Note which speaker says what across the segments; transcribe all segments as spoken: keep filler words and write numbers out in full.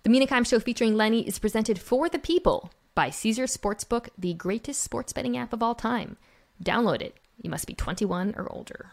Speaker 1: The Mina Kimes Show featuring Lenny is presented for the people by Caesars Sportsbook, the greatest sports betting app of all time. Download it. You must be twenty-one or older.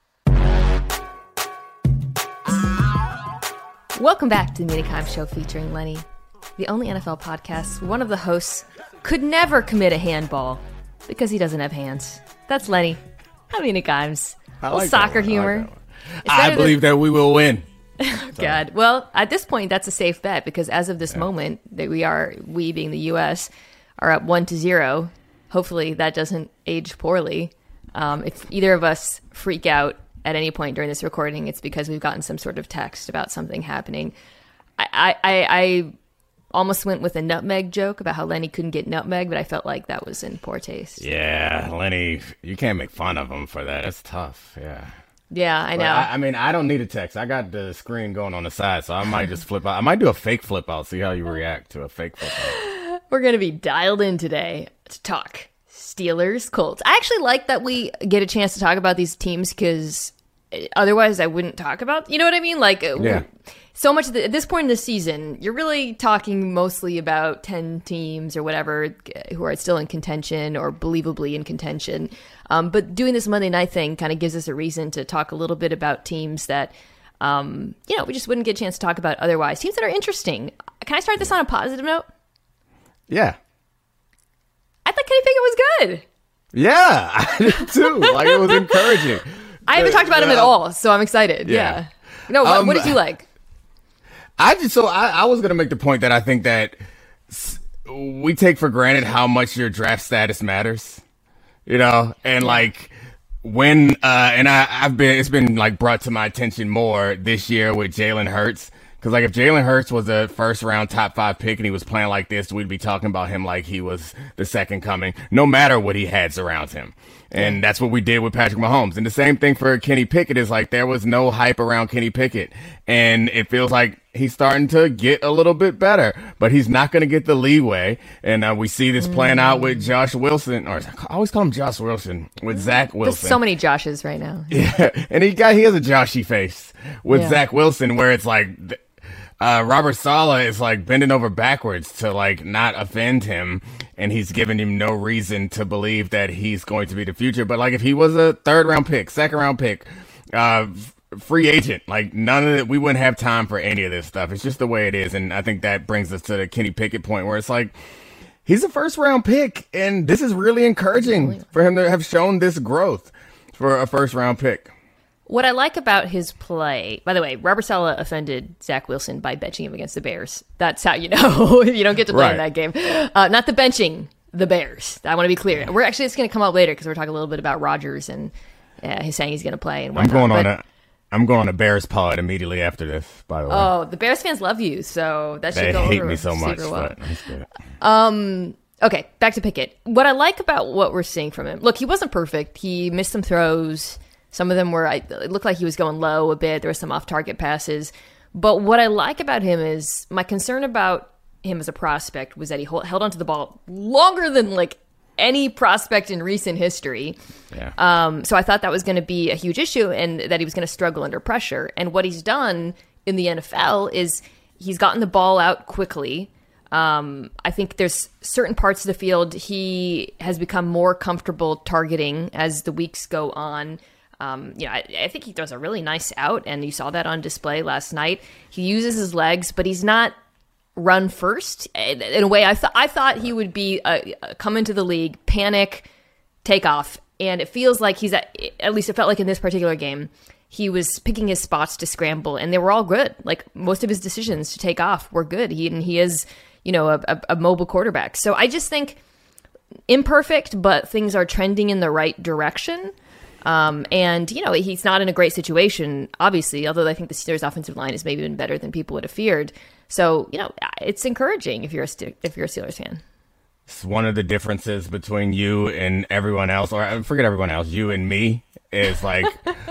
Speaker 1: Welcome back to the Mina Kimes Show featuring Lenny, the only N F L podcast where one of the hosts could never commit a handball because he doesn't have hands. That's Lenny. I'm Mina Kimes.
Speaker 2: I
Speaker 1: Little
Speaker 2: like
Speaker 1: soccer
Speaker 2: that
Speaker 1: humor.
Speaker 2: I, like I believe than- that we will win.
Speaker 1: God. Well, at this point, that's a safe bet because as of this yeah. moment, that we are, we being the U S, are up one to zero. Hopefully, that doesn't age poorly. Um, if either of us freak out at any point during this recording, it's because we've gotten some sort of text about something happening. I, I, I almost went with a nutmeg joke about how Lenny couldn't get nutmeg, but I felt like that was in poor taste.
Speaker 2: Yeah, Lenny, you can't make fun of him for that. It's tough. Yeah.
Speaker 1: Yeah, I know.
Speaker 2: I, I mean, I don't need a text. I got the screen going on the side, so I might just flip out. I might do a fake flip out, see how you react to a fake flip out.
Speaker 1: We're going to be dialed in today to talk Steelers, Colts. I actually like that we get a chance to talk about these teams because otherwise I wouldn't talk about, you know what I mean? Like,
Speaker 2: yeah.
Speaker 1: So much of the, at this point in the season, you're really talking mostly about ten teams or whatever who are still in contention or believably in contention. Um, but doing this Monday night thing kind of gives us a reason to talk a little bit about teams that, um, you know, we just wouldn't get a chance to talk about otherwise. Teams that are interesting. Can I start this on a positive note?
Speaker 2: Yeah.
Speaker 1: I thought Kenny Pickett was good.
Speaker 2: Yeah, I did too. Like, it was encouraging.
Speaker 1: I haven't talked about him at all, so I'm excited. Yeah. yeah. No, what, um, what did you like?
Speaker 2: I just, so I, I was going to make the point that I think that we take for granted how much your draft status matters, you know, and like when, uh, and I, I've been, it's been like brought to my attention more this year with Jalen Hurts. Cause like if Jalen Hurts was a first round top five pick and he was playing like this, we'd be talking about him like he was the second coming, no matter what he had around him. And that's what we did with Patrick Mahomes. And the same thing for Kenny Pickett is like there was no hype around Kenny Pickett. And it feels like he's starting to get a little bit better, but he's not going to get the leeway. And uh, we see this playing out with Josh Wilson, or I always call him Josh Wilson, with Zach Wilson.
Speaker 1: There's so many Joshes right now.
Speaker 2: Yeah. And he got, he has a Joshy face with yeah. Zach Wilson where it's like, Uh, Robert Saleh is like bending over backwards to like not offend him, and he's giving him no reason to believe that he's going to be the future. But like if he was a third round pick, second round pick, uh, f- free agent, like none of it, we wouldn't have time for any of this stuff. It's just the way it is. And I think that brings us to the Kenny Pickett point where it's like, he's a first round pick, and this is really encouraging for him to have shown this growth for a first round pick.
Speaker 1: What I like about his play, by the way, Robert Saleh offended Zach Wilson by benching him against the Bears. That's how you know you don't get to play right. in that game. Uh, not the benching, the Bears. I want to be clear. We're actually, it's going to come up later because we're talking a little bit about Rodgers and uh, he's saying he's going to play. And
Speaker 2: I'm going on but, a, I'm going on a Bears pod immediately after this. By the way,
Speaker 1: oh, the Bears fans love you, so that should
Speaker 2: they
Speaker 1: go
Speaker 2: hate
Speaker 1: over
Speaker 2: me so much.
Speaker 1: Well.
Speaker 2: But
Speaker 1: um. Okay, back to Pickett. What I like about what we're seeing from him, look, he wasn't perfect. He missed some throws. Some of them were, it looked like he was going low a bit. There were some off-target passes. But what I like about him is, my concern about him as a prospect was that he hold, held onto the ball longer than like any prospect in recent history.
Speaker 2: Yeah.
Speaker 1: Um, so I thought that was going to be a huge issue and that he was going to struggle under pressure. And what he's done in the N F L is he's gotten the ball out quickly. Um, I think there's certain parts of the field he has become more comfortable targeting as the weeks go on. Um, you know, I, I think he throws a really nice out, and you saw that on display last night. He uses his legs, but he's not run first. In, in a way, I thought I thought he would be uh, come into the league, panic, take off, and it feels like he's at, at least it felt like in this particular game, he was picking his spots to scramble, and they were all good. Like most of his decisions to take off were good. He and he is, you know, a, a, a mobile quarterback. So I just think imperfect, but things are trending in the right direction. Um, and, you know, he's not in a great situation, obviously, although I think the Steelers' offensive line is maybe even better than people would have feared. So, you know, it's encouraging if you're a, Ste- if you're a Steelers fan.
Speaker 2: It's one of the differences between you and everyone else, or forget everyone else, you and me, is like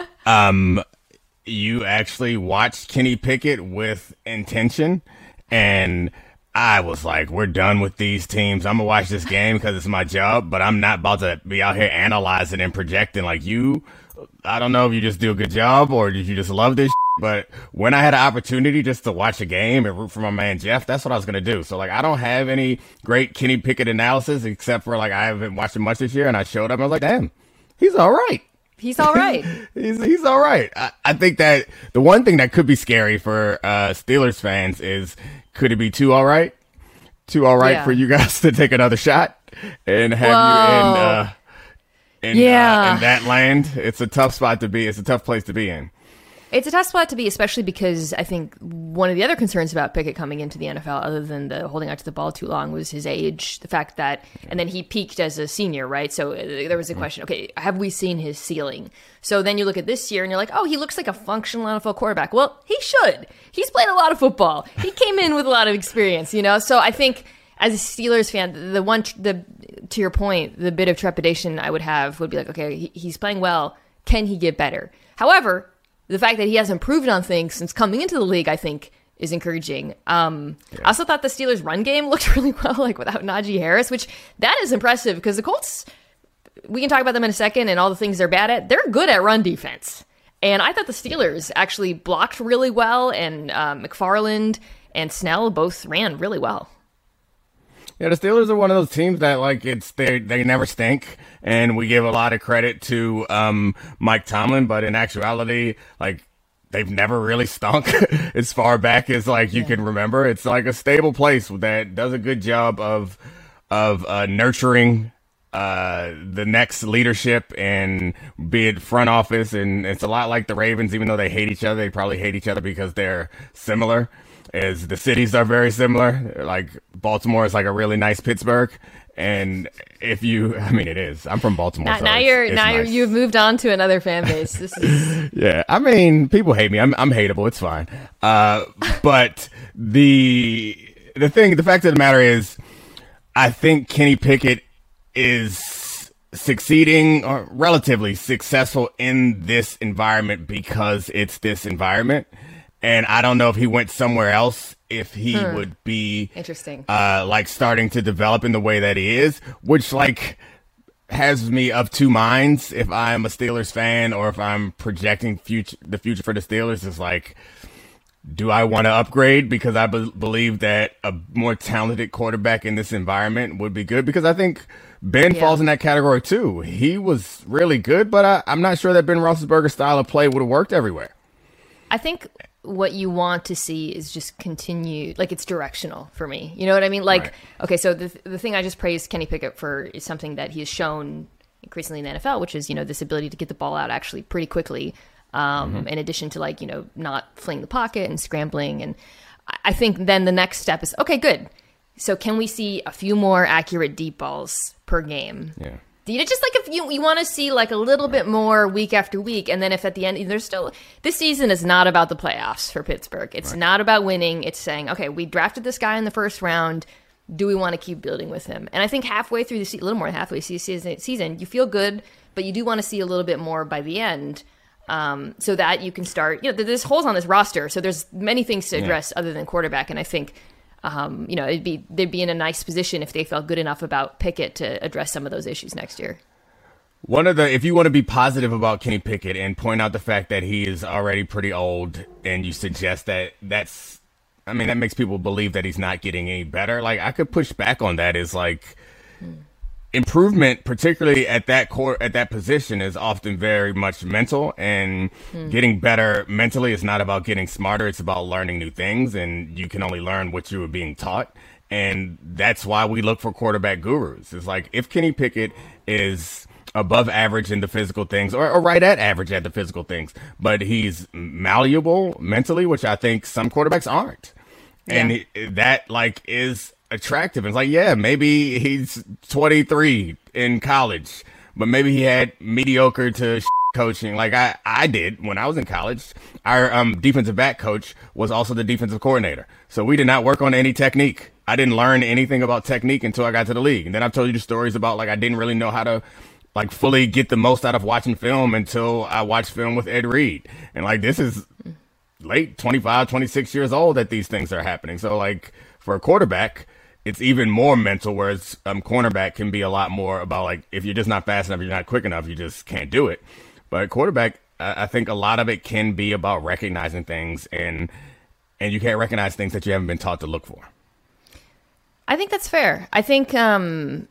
Speaker 2: um, you actually watched Kenny Pickett with intention, and I was like, we're done with these teams. I'm going to watch this game because it's my job, but I'm not about to be out here analyzing and projecting like you. I don't know if you just do a good job or did you just love this shit, But when I had an opportunity just to watch a game and root for my man Jeff, that's what I was going to do. So, like, I don't have any great Kenny Pickett analysis except for, like, I haven't watched him much this year. And I showed up and I was like, damn, he's all right.
Speaker 1: He's all right.
Speaker 2: he's he's all right. I, I think that the one thing that could be scary for uh, Steelers fans is, could it be too all right? Too all right yeah. for you guys to take another shot and have Whoa. you in, uh, in, yeah. uh, in that land? It's a tough spot to be. It's a tough place to be in.
Speaker 1: It's a tough spot to be, especially because I think one of the other concerns about Pickett coming into the N F L, other than the holding on to the ball too long, was his age. The fact that, and then he peaked as a senior, right? So there was a question, okay, have we seen his ceiling? So then you look at this year and you're like, oh, he looks like a functional N F L quarterback. Well, he should. He's played a lot of football. He came in with a lot of experience, you know? So I think as a Steelers fan, the one, the to your point, the bit of trepidation I would have would be like, okay, he, he's playing well. Can he get better? However, the fact that he has improved on things since coming into the league, I think, is encouraging. Um, yeah. I also thought the Steelers' run game looked really well, like without Najee Harris, which that is impressive because the Colts, we can talk about them in a second and all the things they're bad at. They're good at run defense. And I thought the Steelers actually blocked really well, and uh, McFarland and Snell both ran really well.
Speaker 2: Yeah, the Steelers are one of those teams that, like, it's they they never stink, and we give a lot of credit to um, Mike Tomlin, but in actuality, like, they've never really stunk as far back as, like, you yeah. can remember. It's like a stable place that does a good job of of uh, nurturing uh, the next leadership, and be it front office, and it's a lot like the Ravens. Even though they hate each other, they probably hate each other because they're similar. As the cities are very similar. Like, Baltimore is like a really nice Pittsburgh, and if you, I mean, it is. I'm from Baltimore.
Speaker 1: Now,
Speaker 2: so
Speaker 1: now
Speaker 2: it's,
Speaker 1: you're
Speaker 2: it's
Speaker 1: now
Speaker 2: nice.
Speaker 1: you're, you've moved on to another fan base. This is
Speaker 2: yeah. I mean, people hate me. I'm I'm hateable. It's fine. Uh, but the the thing, the fact of the matter is, I think Kenny Pickett is succeeding or relatively successful in this environment because it's this environment. And I don't know if he went somewhere else, if he hmm. would be
Speaker 1: interesting,
Speaker 2: uh, like starting to develop in the way that he is, which like has me of two minds. If I'm a Steelers fan or if I'm projecting future, the future for the Steelers is like, do I want to upgrade because I be- believe that a more talented quarterback in this environment would be good? Because I think Ben yeah. falls in that category too. He was really good, but I, I'm not sure that Ben Roethlisberger's style of play would have worked everywhere.
Speaker 1: I think what you want to see is just continue, like, it's directional for me. You know what I mean? Like, right. okay, so the the thing I just praised Kenny Pickett for is something that he has shown increasingly in the N F L, which is, you know, this ability to get the ball out actually pretty quickly, um, mm-hmm. in addition to, like, you know, not fleeing the pocket and scrambling. And I think then the next step is, okay, good. So can we see a few more accurate deep balls per game?
Speaker 2: Yeah.
Speaker 1: You know, just like if you you want to see like a little bit more week after week, and then if at the end there's still, this season is not about the playoffs for Pittsburgh. It's right. not about winning. It's saying, okay, we drafted this guy in the first round. Do we want to keep building with him? And I think halfway through the season, a little more than halfway through the season, season, you feel good, but you do want to see a little bit more by the end, um, so that you can start. You know, there's holes on this roster, so there's many things to address yeah. other than quarterback, and I think. Um, you know, it'd be they'd be in a nice position if they felt good enough about Pickett to address some of those issues next year.
Speaker 2: One of the, if you want to be positive about Kenny Pickett and point out the fact that he is already pretty old, and you suggest that that's, I mean, that makes people believe that he's not getting any better. Like, I could push back on that. Is like hmm. improvement, particularly at that core, at that position, is often very much mental, and hmm. getting better mentally is not about getting smarter. It's about learning new things, and you can only learn what you were being taught. And that's why we look for quarterback gurus. It's like, if Kenny Pickett is above average in the physical things, or, or right at average at the physical things, but he's malleable mentally, which I think some quarterbacks aren't. Yeah. And he, that like is attractive. It's like, yeah, maybe he's twenty-three in college, but maybe he had mediocre to coaching like I, I did when I was in college. Our um, defensive back coach was also the defensive coordinator. So we did not work on any technique. I didn't learn anything about technique until I got to the league. And then I've told you the stories about, like, I didn't really know how to, like, fully get the most out of watching film until I watched film with Ed Reed. And, like, this is late twenty-five, twenty-six years old that these things are happening. So, like, for a quarterback, it's even more mental, whereas um, cornerback can be a lot more about, like, if you're just not fast enough, you're not quick enough, you just can't do it. But quarterback, I, I think a lot of it can be about recognizing things, and and you can't recognize things that you haven't been taught to look for.
Speaker 1: I think that's fair. I think um,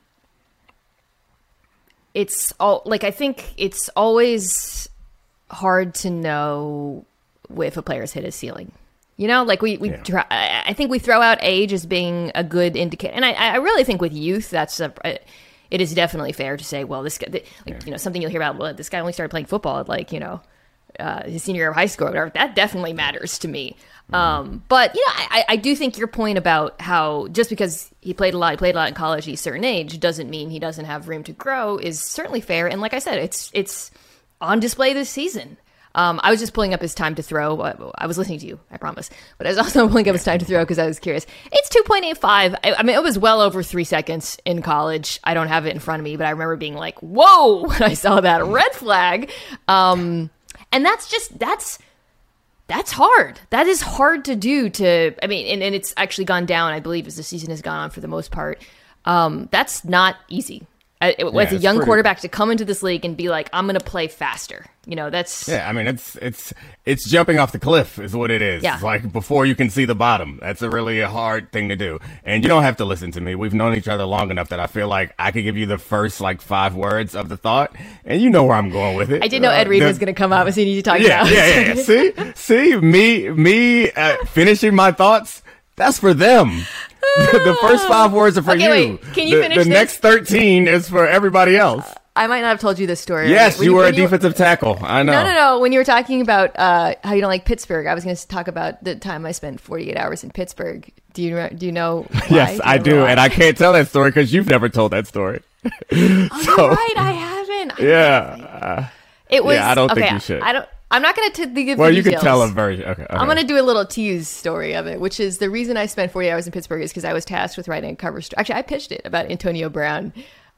Speaker 1: it's all like I think it's always hard to know if a player's hit his ceiling. You know, like we, we
Speaker 2: Yeah.
Speaker 1: try, I think we throw out age as being a good indicator. And I, I really think with youth, that's a, it is definitely fair to say, well, this guy, like, yeah. you know, something you'll hear about, well, this guy only started playing football at like, you know, uh, his senior year of high school or whatever. That definitely matters to me. Mm-hmm. Um, but, you know, I, I do think your point about how just because he played a lot, he played a lot in college at a certain age doesn't mean he doesn't have room to grow is certainly fair. And like I said, it's, it's on display this season. Um, I was just pulling up his time to throw. I was listening to you, I promise. But I was also pulling up his time to throw because I was curious. It's two point eight five. I, I mean, it was well over three seconds in college. I don't have it in front of me, but I remember being like, whoa, when I saw that red flag. Um, and that's just, that's, that's hard. That is hard to do to, I mean, and, and it's actually gone down, I believe, as the season has gone on for the most part. Um, that's not easy. As yeah, a young pretty... quarterback to come into this league and be like, I'm going to play faster. You know, that's
Speaker 2: yeah. I mean, it's it's it's jumping off the cliff is what it is.
Speaker 1: Yeah.
Speaker 2: It's like before you can see the bottom. That's a really hard thing to do. And you don't have to listen to me. We've known each other long enough that I feel like I could give you the first like five words of the thought, and you know where I'm going with it.
Speaker 1: I did know Ed Reed uh, was going to come up as soon as you talked
Speaker 2: yeah,
Speaker 1: about.
Speaker 2: Yeah, yeah, yeah. see, see, me, me uh, finishing my thoughts. That's for them. The first five words are for
Speaker 1: okay,
Speaker 2: you.
Speaker 1: Wait, can you
Speaker 2: the,
Speaker 1: finish
Speaker 2: The
Speaker 1: this?
Speaker 2: next thirteen is for everybody else.
Speaker 1: Uh, I might not have told you this story.
Speaker 2: Yes,
Speaker 1: when
Speaker 2: you were a
Speaker 1: you,
Speaker 2: defensive tackle. I know.
Speaker 1: No, no, no. When you were talking about uh, how you don't like Pittsburgh, I was going to talk about the time I spent forty-eight hours in Pittsburgh. Do you do you know why?
Speaker 2: Yes,
Speaker 1: do
Speaker 2: I do,
Speaker 1: why?
Speaker 2: and I can't tell that story because you've never told that story.
Speaker 1: Oh, so, you're right. I haven't. I
Speaker 2: yeah.
Speaker 1: haven't.
Speaker 2: Uh,
Speaker 1: it was.
Speaker 2: Yeah, I don't
Speaker 1: okay,
Speaker 2: think you should.
Speaker 1: I don't. I'm not going to give
Speaker 2: well,
Speaker 1: the
Speaker 2: you
Speaker 1: details.
Speaker 2: can tell a version. Okay, okay.
Speaker 1: I'm going to do a little tease story of it, which is the reason I spent forty hours in Pittsburgh is because I was tasked with writing a cover story. Actually, I pitched it about Antonio Brown.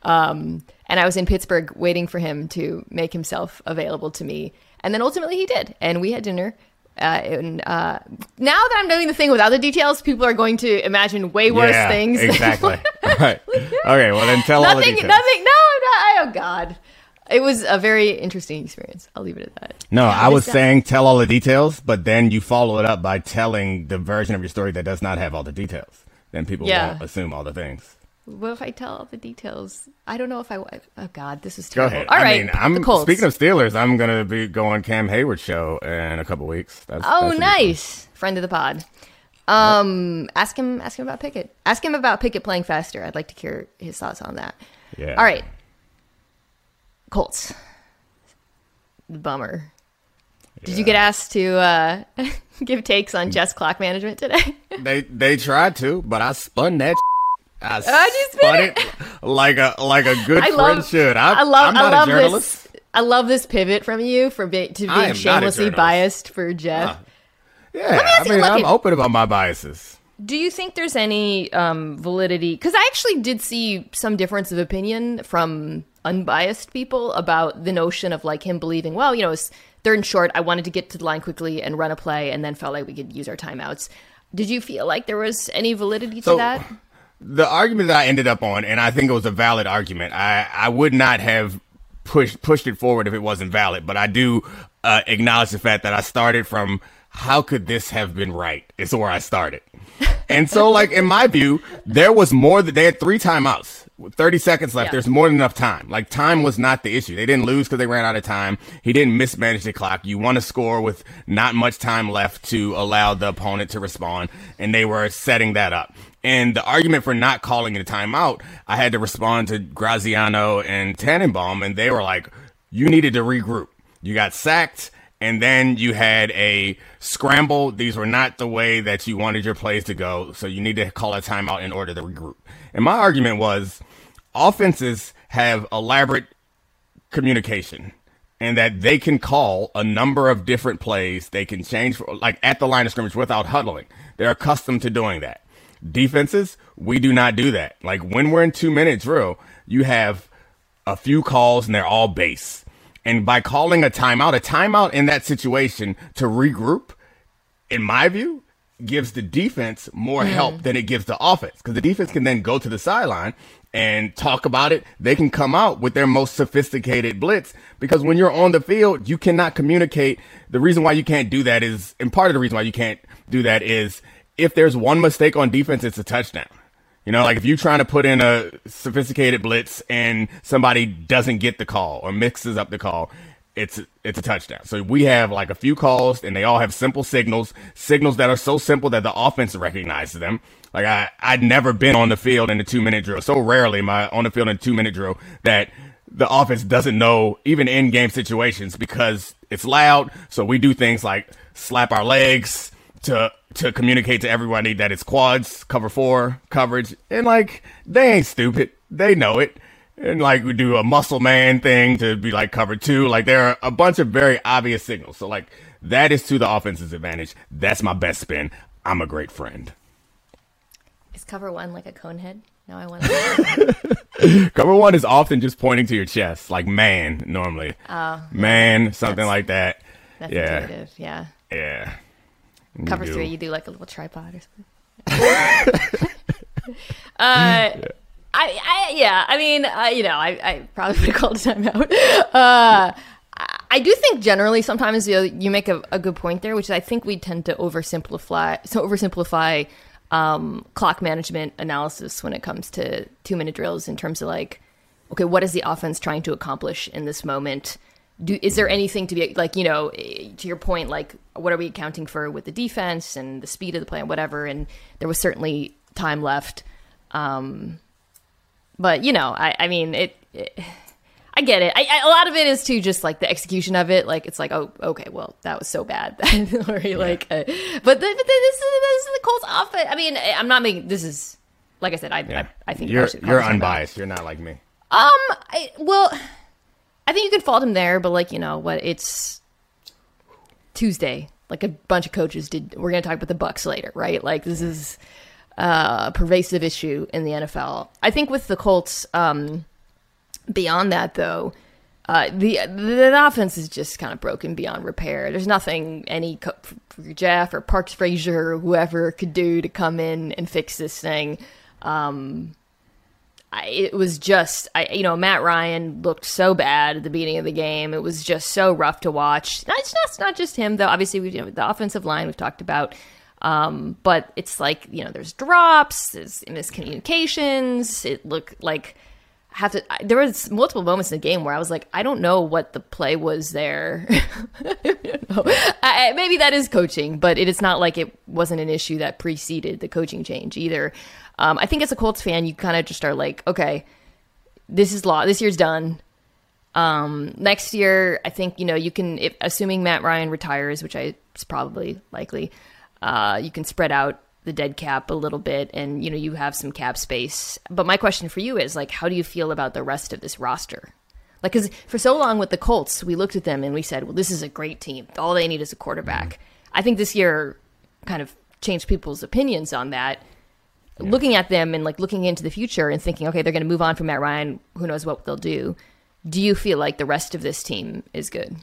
Speaker 1: Um, and I was in Pittsburgh waiting for him to make himself available to me. And then ultimately he did. And we had dinner. Uh, and uh, now that I'm doing the thing without the details, people are going to imagine way worse
Speaker 2: yeah,
Speaker 1: things.
Speaker 2: Exactly. Right. Okay, well then tell
Speaker 1: nothing,
Speaker 2: all the details.
Speaker 1: Nothing, no, no, oh God. It was a very interesting experience. I'll leave it at that.
Speaker 2: No, I was
Speaker 1: that?
Speaker 2: saying tell all the details, but then you follow it up by telling the version of your story that does not have all the details. Then people
Speaker 1: Yeah.
Speaker 2: won't assume all the things.
Speaker 1: What if I tell all the details? I don't know if I. Oh God, this is
Speaker 2: Go
Speaker 1: terrible.
Speaker 2: ahead.
Speaker 1: All
Speaker 2: I
Speaker 1: right,
Speaker 2: mean, I'm
Speaker 1: the Colts.
Speaker 2: speaking of Steelers. I'm gonna be going Cam Hayward show in a couple weeks. That's,
Speaker 1: Oh,
Speaker 2: that should be
Speaker 1: nice, friend of the pod. Um, ask him. Ask him about Pickett. Ask him about Pickett playing faster. I'd like to hear his thoughts on that.
Speaker 2: Yeah.
Speaker 1: All right, Colts. Bummer. Did
Speaker 2: Yeah.
Speaker 1: you get asked to uh, give takes on Jets clock management today?
Speaker 2: They they tried to, but I spun that. I
Speaker 1: Oh, you spin
Speaker 2: spun
Speaker 1: it?
Speaker 2: it like a like a good
Speaker 1: I
Speaker 2: friend
Speaker 1: love.
Speaker 2: should. I,
Speaker 1: I love.
Speaker 2: I'm not
Speaker 1: I love
Speaker 2: a journalist.
Speaker 1: this. I love this pivot from you for being to
Speaker 2: I am
Speaker 1: being
Speaker 2: not a
Speaker 1: shamelessly
Speaker 2: journalist.
Speaker 1: biased for Jeff.
Speaker 2: Uh, Yeah,
Speaker 1: me ask
Speaker 2: I
Speaker 1: you,
Speaker 2: mean,
Speaker 1: look
Speaker 2: I'm
Speaker 1: at-
Speaker 2: open about my biases.
Speaker 1: Do you think there's any um, validity? Because I actually did see some difference of opinion from unbiased people about the notion of like him believing, well, you know, it's third and short. I wanted to get to the line quickly and run a play, and then felt like we could use our timeouts. Did you feel like there was any validity to
Speaker 2: So,
Speaker 1: that?
Speaker 2: The argument that I ended up on, and I think it was a valid argument. I, I would not have pushed pushed it forward if it wasn't valid, but I do uh, acknowledge the fact that I started from how could this have been right? Is where I started. And so, like, in my view, there was more that they had three timeouts, with thirty seconds left.
Speaker 1: Yeah.
Speaker 2: There's more than enough time. Like, time was not the issue. They didn't lose because they ran out of time. He didn't mismanage the clock. You want to score with not much time left to allow the opponent to respond. And they were setting that up. And the argument for not calling it a timeout, I had to respond to Graziano and Tannenbaum, and they were like, you needed to regroup. You got sacked. And then you had a scramble. These were not the way that you wanted your plays to go. So you need to call a timeout in order to regroup. And my argument was offenses have elaborate communication and that they can call a number of different plays. They can change for, like at the line of scrimmage without huddling. They're accustomed to doing that. Defenses, we do not do that. Like when we're in two minute drill, you have a few calls and they're all base. And by calling a timeout, a timeout in that situation to regroup, in my view, gives the defense more mm. help than it gives the offense, because the defense can then go to the sideline and talk about it. They can come out with their most sophisticated blitz, because when you're on the field, you cannot communicate. The reason why you can't do that is, and part of the reason why you can't do that is, if there's one mistake on defense, it's a touchdown. You know, like if you're trying to put in a sophisticated blitz and somebody doesn't get the call or mixes up the call, it's it's a touchdown. So we have like a few calls, and they all have simple signals, signals that are so simple that the offense recognizes them. Like I, I'd never been on the field in a two minute drill. So rarely am I on the field in a two minute drill that the offense doesn't know, even in game situations, because it's loud. So we do things like slap our legs to to communicate to everybody that it's quads, cover four coverage. And like, they ain't stupid. They know it. And like, we do a muscle man thing to be like cover two. Like, there are a bunch of very obvious signals. So like, that is to the offense's advantage. That's my best spin. I'm a great friend.
Speaker 1: Is cover one like a cone head? No, I want to.
Speaker 2: Cover one is often just pointing to your chest, like man, normally. Oh. Man, something like that.
Speaker 1: That's
Speaker 2: yeah.
Speaker 1: intuitive, yeah.
Speaker 2: Yeah.
Speaker 1: Cover three, you do like a little tripod or something. uh, yeah. I, I, yeah, I mean, I, you know, I, I probably would have called a timeout. Uh, I do think generally sometimes you, know, you make a, a good point there, which I think we tend to oversimplify, so oversimplify um, clock management analysis when it comes to two minute drills in terms of like, okay, what is the offense trying to accomplish in this moment? Do, is there anything to be like, you know, to your point, like what are we accounting for with the defense and the speed of the play and whatever? And there was certainly time left. Um, but, you know, I, I mean, it, it I get it. I, I, a lot of it is too just like the execution of it. Like, it's like, oh, okay, well, that was so bad. or yeah. like, uh, but, the, but the, this, is, this is the Colts offense. I mean, I'm not making, this is, like I said, I yeah. I, I think
Speaker 2: you're, you're unbiased. You're not like me.
Speaker 1: Um, I, well... I think you could fault him there, but like, you know what, it's Tuesday. Like a bunch of coaches did. We're going to talk about the Bucs later, right? Like this is uh, a pervasive issue in the N F L. I think with the Colts, um, beyond that though, uh, the the offense is just kind of broken beyond repair. There's nothing any co- Jeff or Parks Frazier or whoever could do to come in and fix this thing. Um, I, it was just, I, you know, Matt Ryan looked so bad at the beginning of the game. It was just so rough to watch. Not, it's not, it's not just him, though. Obviously, we, you know, the offensive line we've talked about. Um, but it's like, you know, there's drops, there's miscommunications. It looked like, I have to, I, there was multiple moments in the game where I was like, I don't know what the play was there. I, maybe that is coaching, but it is not like it wasn't an issue that preceded the coaching change either. Um, I think as a Colts fan, you kind of just are like, okay, this is law. This year's done. Um, next year, I think, you know, you can, if, assuming Matt Ryan retires, which I is probably likely, uh, you can spread out the dead cap a little bit and, you know, you have some cap space. But my question for you is like, how do you feel about the rest of this roster? Like, because for so long with the Colts, we looked at them and we said, well, this is a great team. All they need is a quarterback. I think this year kind of changed people's opinions on that. Yeah. Looking at them and like looking into the future and thinking, okay, they're going to move on from Matt Ryan. Who knows what they'll do? Do you feel like the rest of this team is good?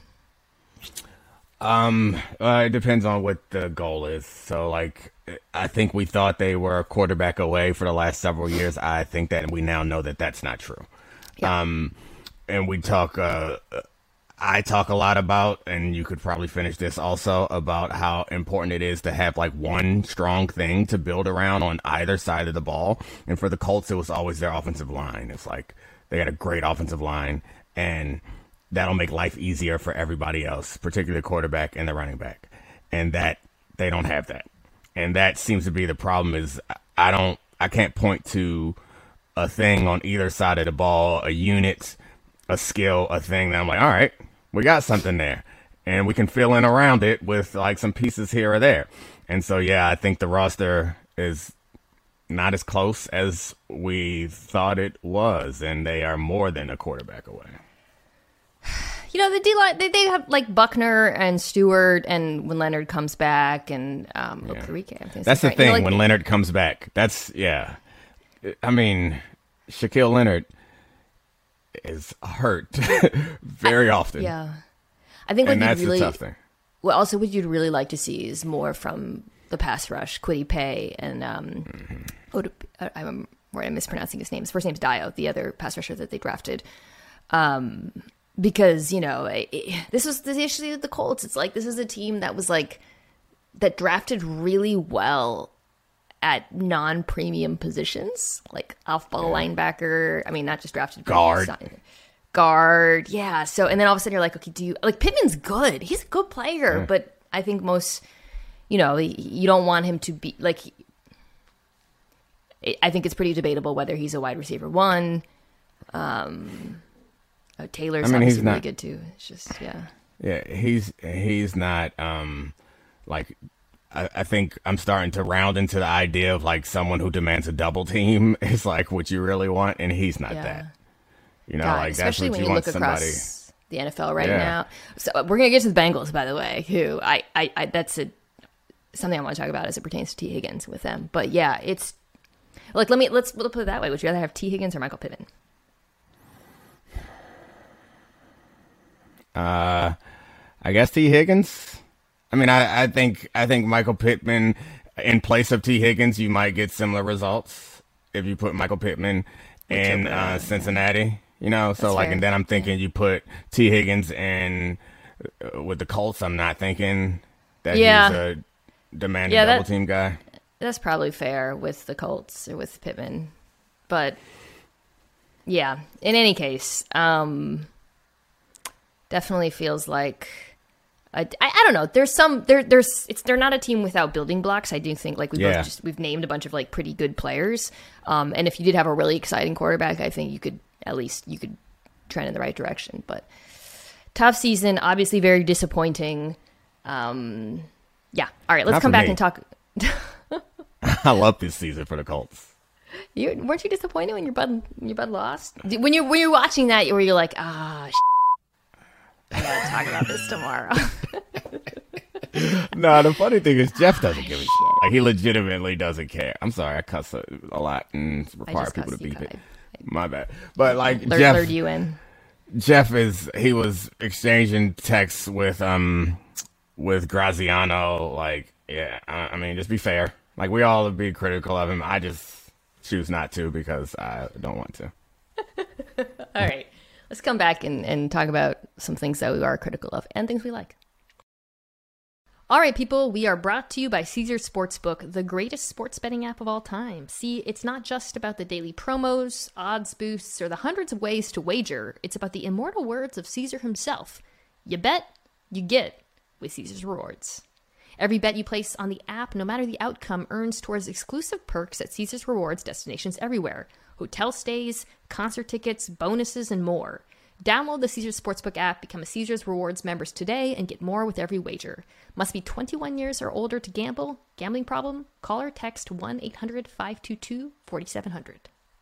Speaker 2: Um, uh, it depends on what the goal is. So, like, I think we thought they were a quarterback away for the last several years. I think that we now know that that's not true. Yeah. Um, and we talk. Uh, I talk a lot about, and you could probably finish this also, about how important it is to have like one strong thing to build around on either side of the ball. And for the Colts, it was always their offensive line. It's like they got a great offensive line, and that'll make life easier for everybody else, particularly the quarterback and the running back. And that they don't have that. And that seems to be the problem is I don't, I can't point to a thing on either side of the ball, a unit, a skill, a thing that I'm like, all right, we got something there, and we can fill in around it with like some pieces here or there. And so, yeah, I think the roster is not as close as we thought it was, and they are more than a quarterback away.
Speaker 1: You know, the D line, they, they have like Buckner and Stewart, and when Leonard comes back, and um, yeah. Okereke.
Speaker 2: That's the
Speaker 1: right.
Speaker 2: thing,
Speaker 1: you know, like,
Speaker 2: when Leonard comes back. That's, yeah. I mean, Shaquille Leonard is hurt very
Speaker 1: I,
Speaker 2: often.
Speaker 1: Yeah. I think what
Speaker 2: and
Speaker 1: you'd
Speaker 2: that's
Speaker 1: really,
Speaker 2: the tough thing.
Speaker 1: Well, also what you'd really like to see is more from the pass rush, Kwity Paye, and um, mm-hmm. Od- I'm I'm mispronouncing his name. His first name's Dio, the other pass rusher that they drafted. Um, because you know it, it, this was the issue with the Colts. It's like this is a team that was like that drafted really well at non-premium positions, like off-ball yeah. linebacker. I mean, not just drafted
Speaker 2: guard.
Speaker 1: Guard, yeah. So, and then all of a sudden you're like, okay, do you like Pittman's good? He's a good player, yeah. but I think most, you know, you don't want him to be like. I think it's pretty debatable whether he's a wide receiver one. Um, oh, Taylor's I mean, obviously he's not, really good too. It's just yeah.
Speaker 2: Yeah, he's he's not um like. I, I think I'm starting to round into the idea of like someone who demands a double team is like what you really want, and he's not yeah. that. You know,
Speaker 1: God,
Speaker 2: like
Speaker 1: especially
Speaker 2: that's what
Speaker 1: when
Speaker 2: you,
Speaker 1: you
Speaker 2: want
Speaker 1: look
Speaker 2: somebody.
Speaker 1: Across the N F L right
Speaker 2: yeah.
Speaker 1: now. So we're gonna get to the Bengals, by the way. Who I, I, I that's a something I want to talk about as it pertains to T. Higgins with them. But yeah, it's like let me let's we'll put it that way. Would you rather have T. Higgins or Michael Pittman?
Speaker 2: Uh, I guess T. Higgins. I mean, I, I think I think Michael Pittman in place of T. Higgins, you might get similar results if you put Michael Pittman in uh, Cincinnati. You know, so That's like, fair. And then I'm thinking yeah. you put T. Higgins in uh, with the Colts. I'm not thinking that yeah. he's a demanding yeah, double that, team guy.
Speaker 1: That's probably fair with the Colts or with Pittman, but yeah. In any case, um, definitely feels like. I, I don't know. There's some there. There's it's. They're not a team without building blocks. I do think like we yeah. both just we've named a bunch of like pretty good players. Um, and if you did have a really exciting quarterback, I think you could at least you could trend in the right direction. But tough season, obviously very disappointing. Um, yeah. All right, let's not come back me. and talk.
Speaker 2: I love this season for the Colts.
Speaker 1: You weren't you disappointed when your bud your bud lost? When you when you're watching that, were you like ah? Sh- I gotta talk about this tomorrow.
Speaker 2: No, the funny thing is Jeff doesn't give a shit. Like he legitimately doesn't care. I'm sorry, I cuss a, a lot and require people to beep it. My bad. But like
Speaker 1: Lur-
Speaker 2: Jeff,
Speaker 1: lured you in.
Speaker 2: Jeff is he was exchanging texts with um with Graziano. Like yeah, I, I mean just be fair. Like we all be critical of him. I just choose not to because I don't want to.
Speaker 1: All right. Let's come back and, and talk about some things that we are critical of and things we like. All right, people, we are brought to you by Caesars Sportsbook, the greatest sports betting app of all time. See, it's not just about the daily promos, odds boosts, or the hundreds of ways to wager. It's about the immortal words of Caesar himself. You bet, you get with Caesars Rewards. Every bet you place on the app, no matter the outcome, earns towards exclusive perks at Caesars Rewards destinations everywhere. Hotel stays, concert tickets, bonuses, and more. Download the Caesars Sportsbook app, become a Caesars Rewards members today, and get more with every wager. Must be twenty-one years or older to gamble. Gambling problem? Call or text one eight hundred five two two four seven zero zero.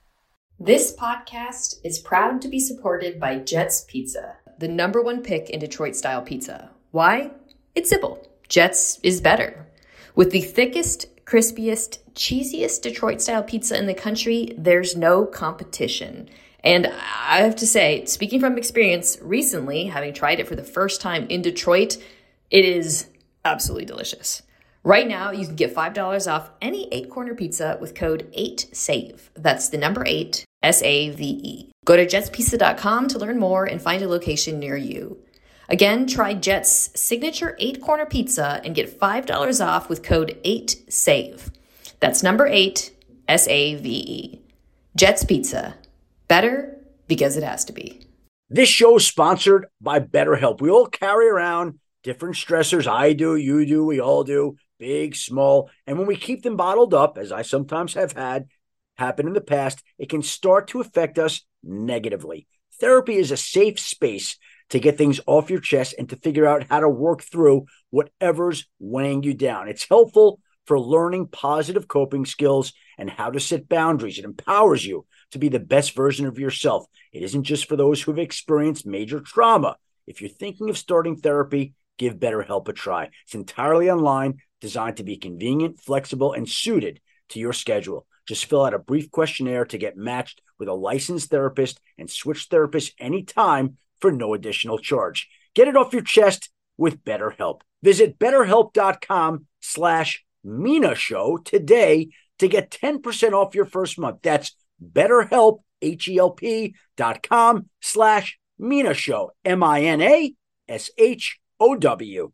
Speaker 1: This podcast is proud to be supported by Jets Pizza, the number one pick in Detroit-style pizza. Why? It's simple. Jets is better. With the thickest, crispiest, cheesiest Detroit-style pizza in the country, there's no competition. And I have to say, speaking from experience, recently, having tried it for the first time in Detroit, it is absolutely delicious. Right now, you can get five dollars off any eight-corner pizza with code eight save. That's the number eight, S A V E. Go to jets pizza dot com to learn more and find a location near you. Again, try Jet's signature eight-corner pizza and get five dollars off with code eight save. That's number eight, S A V E. Jet's Pizza. Better because it has to be.
Speaker 3: This show is sponsored by BetterHelp. We all carry around different stressors. I do, you do, we all do, big, small. And when we keep them bottled up, as I sometimes have had happen in the past, it can start to affect us negatively. Therapy is a safe space to get things off your chest and to figure out how to work through whatever's weighing you down. It's helpful for learning positive coping skills and how to set boundaries. It empowers you to be the best version of yourself. It isn't just for those who have experienced major trauma. If you're thinking of starting therapy, give BetterHelp a try. It's entirely online, designed to be convenient, flexible, and suited to your schedule. Just fill out a brief questionnaire to get matched with a licensed therapist and switch therapists anytime for no additional charge. Get it off your chest with BetterHelp. Visit betterhelp.com slash Mina Show today to get ten percent off your first month. That's BetterHelp, H-E-L-P dot com slash Mina Show, M I N A S H O W.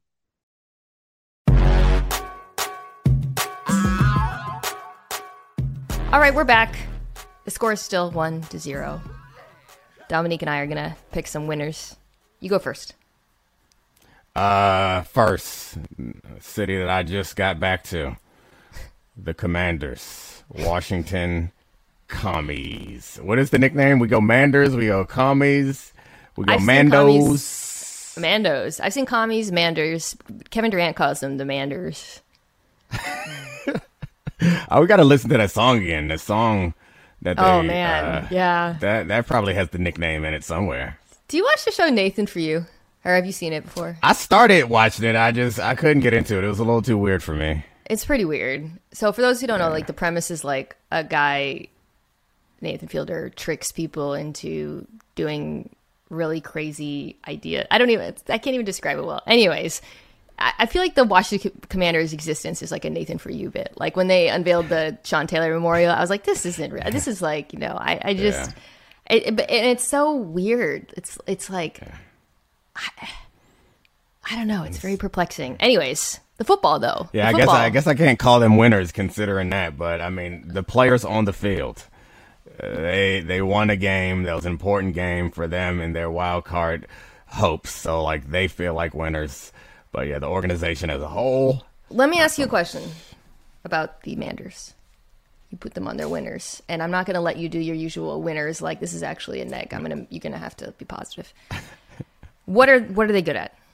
Speaker 1: All right, we're back. The score is still one to zero. Dominique and I are going to pick some winners. You go first.
Speaker 2: Uh, first, city that I just got back to. The Commanders. Washington Commies. What is the nickname? We go Manders, we go Commies, we go
Speaker 1: I've
Speaker 2: Mandos.
Speaker 1: Seen Mandos. I've seen Commies, Manders. Kevin Durant calls them the Manders.
Speaker 2: Oh, we got to listen to that song again. The song that they,
Speaker 1: Oh, man.
Speaker 2: uh,
Speaker 1: yeah.
Speaker 2: That that probably has the nickname in it somewhere.
Speaker 1: Do you watch the show Nathan For You? Or have you seen it before?
Speaker 2: I started watching it. I just, I couldn't get into it. It was a little too weird for me.
Speaker 1: It's pretty weird. So for those who don't know, like the premise is like a guy, Nathan Fielder, tricks people into doing really crazy idea. I don't even, I can't even describe it well. Anyways, I, I feel like the Washington Commanders' existence is like a Nathan For You bit. Like when they unveiled the Sean Taylor Memorial, I was like, this isn't real. This is like, you know, I, I just,
Speaker 2: Yeah.
Speaker 1: it, it, and it's so weird. It's, it's like,
Speaker 2: Yeah.
Speaker 1: I, I don't know. It's very perplexing. Anyways, the football though.
Speaker 2: Yeah,
Speaker 1: The
Speaker 2: I guess
Speaker 1: football.
Speaker 2: I guess I can't call them winners considering that, but I mean the players on the field, uh, they they won a game that was an important game for them in their wild card hopes. So like they feel like winners, but yeah, the organization as a whole.
Speaker 1: Let me ask you a question about the Manders. You put them on their winners, and I'm not going to let you do your usual winners. Like this is actually a neg. I'm gonna you're gonna have to be positive. What are what are they good at?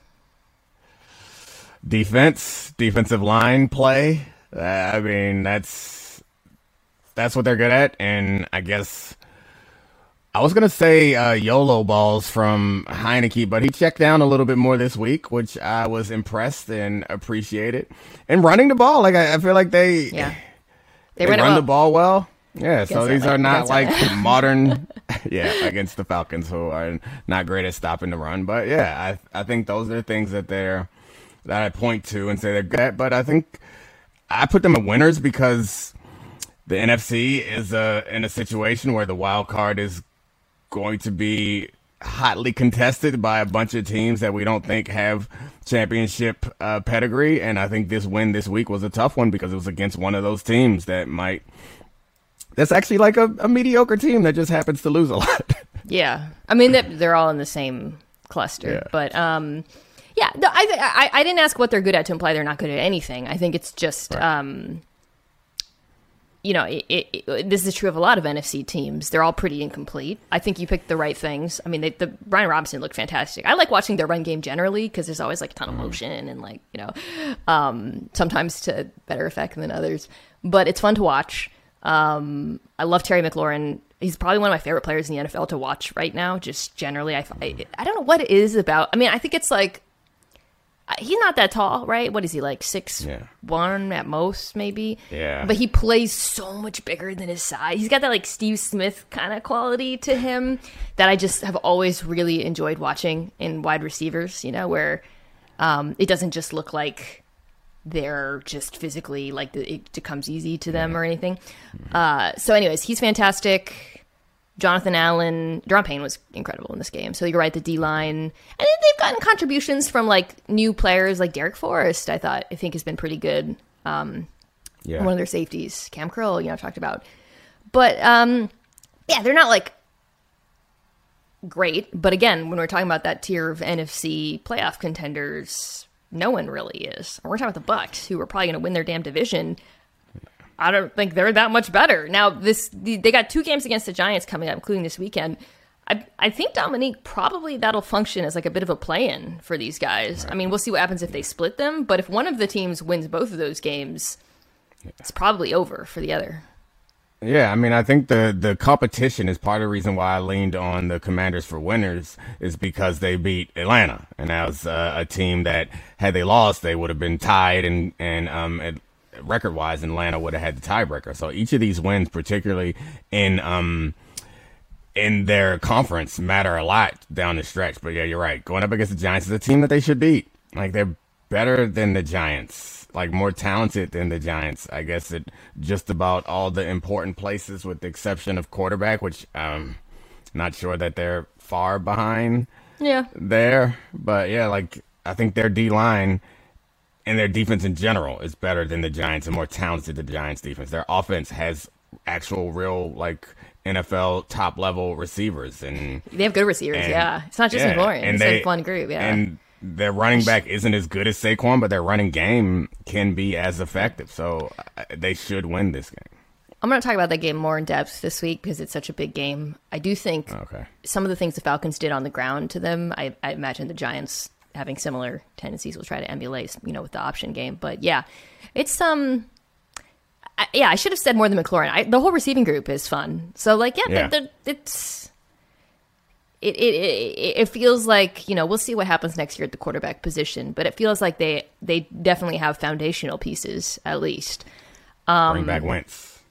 Speaker 2: Defense, defensive line play. Uh, I mean, that's that's what they're good at, and I guess I was gonna say uh, YOLO balls from Heineke, but he checked down a little bit more this week, which I was impressed and appreciated. And running the ball, like I, I feel like they
Speaker 1: Yeah,
Speaker 2: they,
Speaker 1: run, it
Speaker 2: run
Speaker 1: well.
Speaker 2: the ball well. Yeah, so
Speaker 1: Against
Speaker 2: these
Speaker 1: Atlanta-
Speaker 2: are not
Speaker 1: against
Speaker 2: like
Speaker 1: Atlanta.
Speaker 2: modern, yeah, against the Falcons, who are not great at stopping the run. But yeah, I I think those are the things that they're that I point to and say they're good at. But I think I put them at winners because the N F C is uh, in a situation where the wild card is going to be hotly contested by a bunch of teams that we don't think have championship uh, pedigree. And I think this win this week was a tough one because it was against one of those teams that might, that's actually like a, a mediocre team that just happens to lose a lot.
Speaker 1: Yeah, I mean they're, they're all in the same cluster,
Speaker 2: Yeah.
Speaker 1: but um, yeah, no, I, I I didn't ask what they're good at to imply they're not good at anything. I think it's just
Speaker 2: Right.
Speaker 1: um, you know, it, it, it, this is true of a lot of N F C teams. They're all pretty incomplete. I think you picked the right things. I mean, they, the Brian Robinson looked fantastic. I like watching their run game generally because there's always like a ton of motion and like you know, um, sometimes to better effect than others. But it's fun to watch. Um, I love Terry McLaurin. He's probably one of my favorite players in the N F L to watch right now. Just generally, I, I, I don't know what it is about. I mean, I think it's like he's not that tall, right? What is he like six
Speaker 2: Yeah.
Speaker 1: one at most, maybe?
Speaker 2: Yeah.
Speaker 1: But he plays so much bigger than his size. He's got that like Steve Smith kind of quality to him that I just have always really enjoyed watching in wide receivers. You know, where um, it doesn't just look like they're just physically like the, it comes easy to them or anything. Uh, so anyways, he's fantastic. Jonathan Allen, Jerome Payne was incredible in this game. So you're right, the D line, and then they've gotten contributions from like new players like Derek Forrest. I thought I think has been pretty good. Um,
Speaker 2: Yeah.
Speaker 1: One of their safeties, Cam Curl, you know, I've talked about, but um, yeah, they're not like great. But again, when we're talking about that tier of N F C playoff contenders, no one really is. And we're talking about the Bucks, who are probably going to win their damn division. I don't think they're that much better. Now, this the, they got two games against the Giants coming up, including this weekend. I, I think, Dominique, probably that'll function as like a bit of a play-in for these guys. I mean, we'll see what happens if they split them, but if one of the teams wins both of those games, it's probably over for the other.
Speaker 2: Yeah, I mean, I think the, the competition is part of the reason why I leaned on the Commanders for winners is because they beat Atlanta, and that was uh, a team that had they lost, they would have been tied, and and um, it, record-wise, Atlanta would have had the tiebreaker. So each of these wins, particularly in um in their conference, matter a lot down the stretch. But yeah, you're right. Going up against the Giants is a team that they should beat. Like they're better than the Giants, like more talented than the Giants. I guess at just about all the important places, with the exception of quarterback, which I'm not sure that they're far behind.
Speaker 1: Yeah.
Speaker 2: There, but yeah, like I think their D line and their defense in general is better than the Giants and more talented than the Giants defense. Their offense has actual, real, like N F L top level receivers, and
Speaker 1: they have good receivers. And, yeah, it's not just
Speaker 2: yeah,
Speaker 1: McLaurin.
Speaker 2: And
Speaker 1: it's
Speaker 2: they,
Speaker 1: a fun group. Yeah,
Speaker 2: and their running back isn't as good as Saquon, but their running game can be as effective. So uh, they should win this game.
Speaker 1: I'm going to talk about that game more in depth this week because it's such a big game. I do think
Speaker 2: okay. some
Speaker 1: of the things the Falcons did on the ground to them, I, I imagine the Giants having similar tendencies will try to emulate, you know, with the option game. But yeah, it's um. I, yeah, I should have said more than McLaurin. I, the whole receiving group is fun. So, like, yeah,
Speaker 2: yeah.
Speaker 1: They're, they're, it's it, it it it feels like, you know, we'll see what happens next year at the quarterback position, but it feels like they they definitely have foundational pieces at least. Um,
Speaker 2: Bring back Wentz.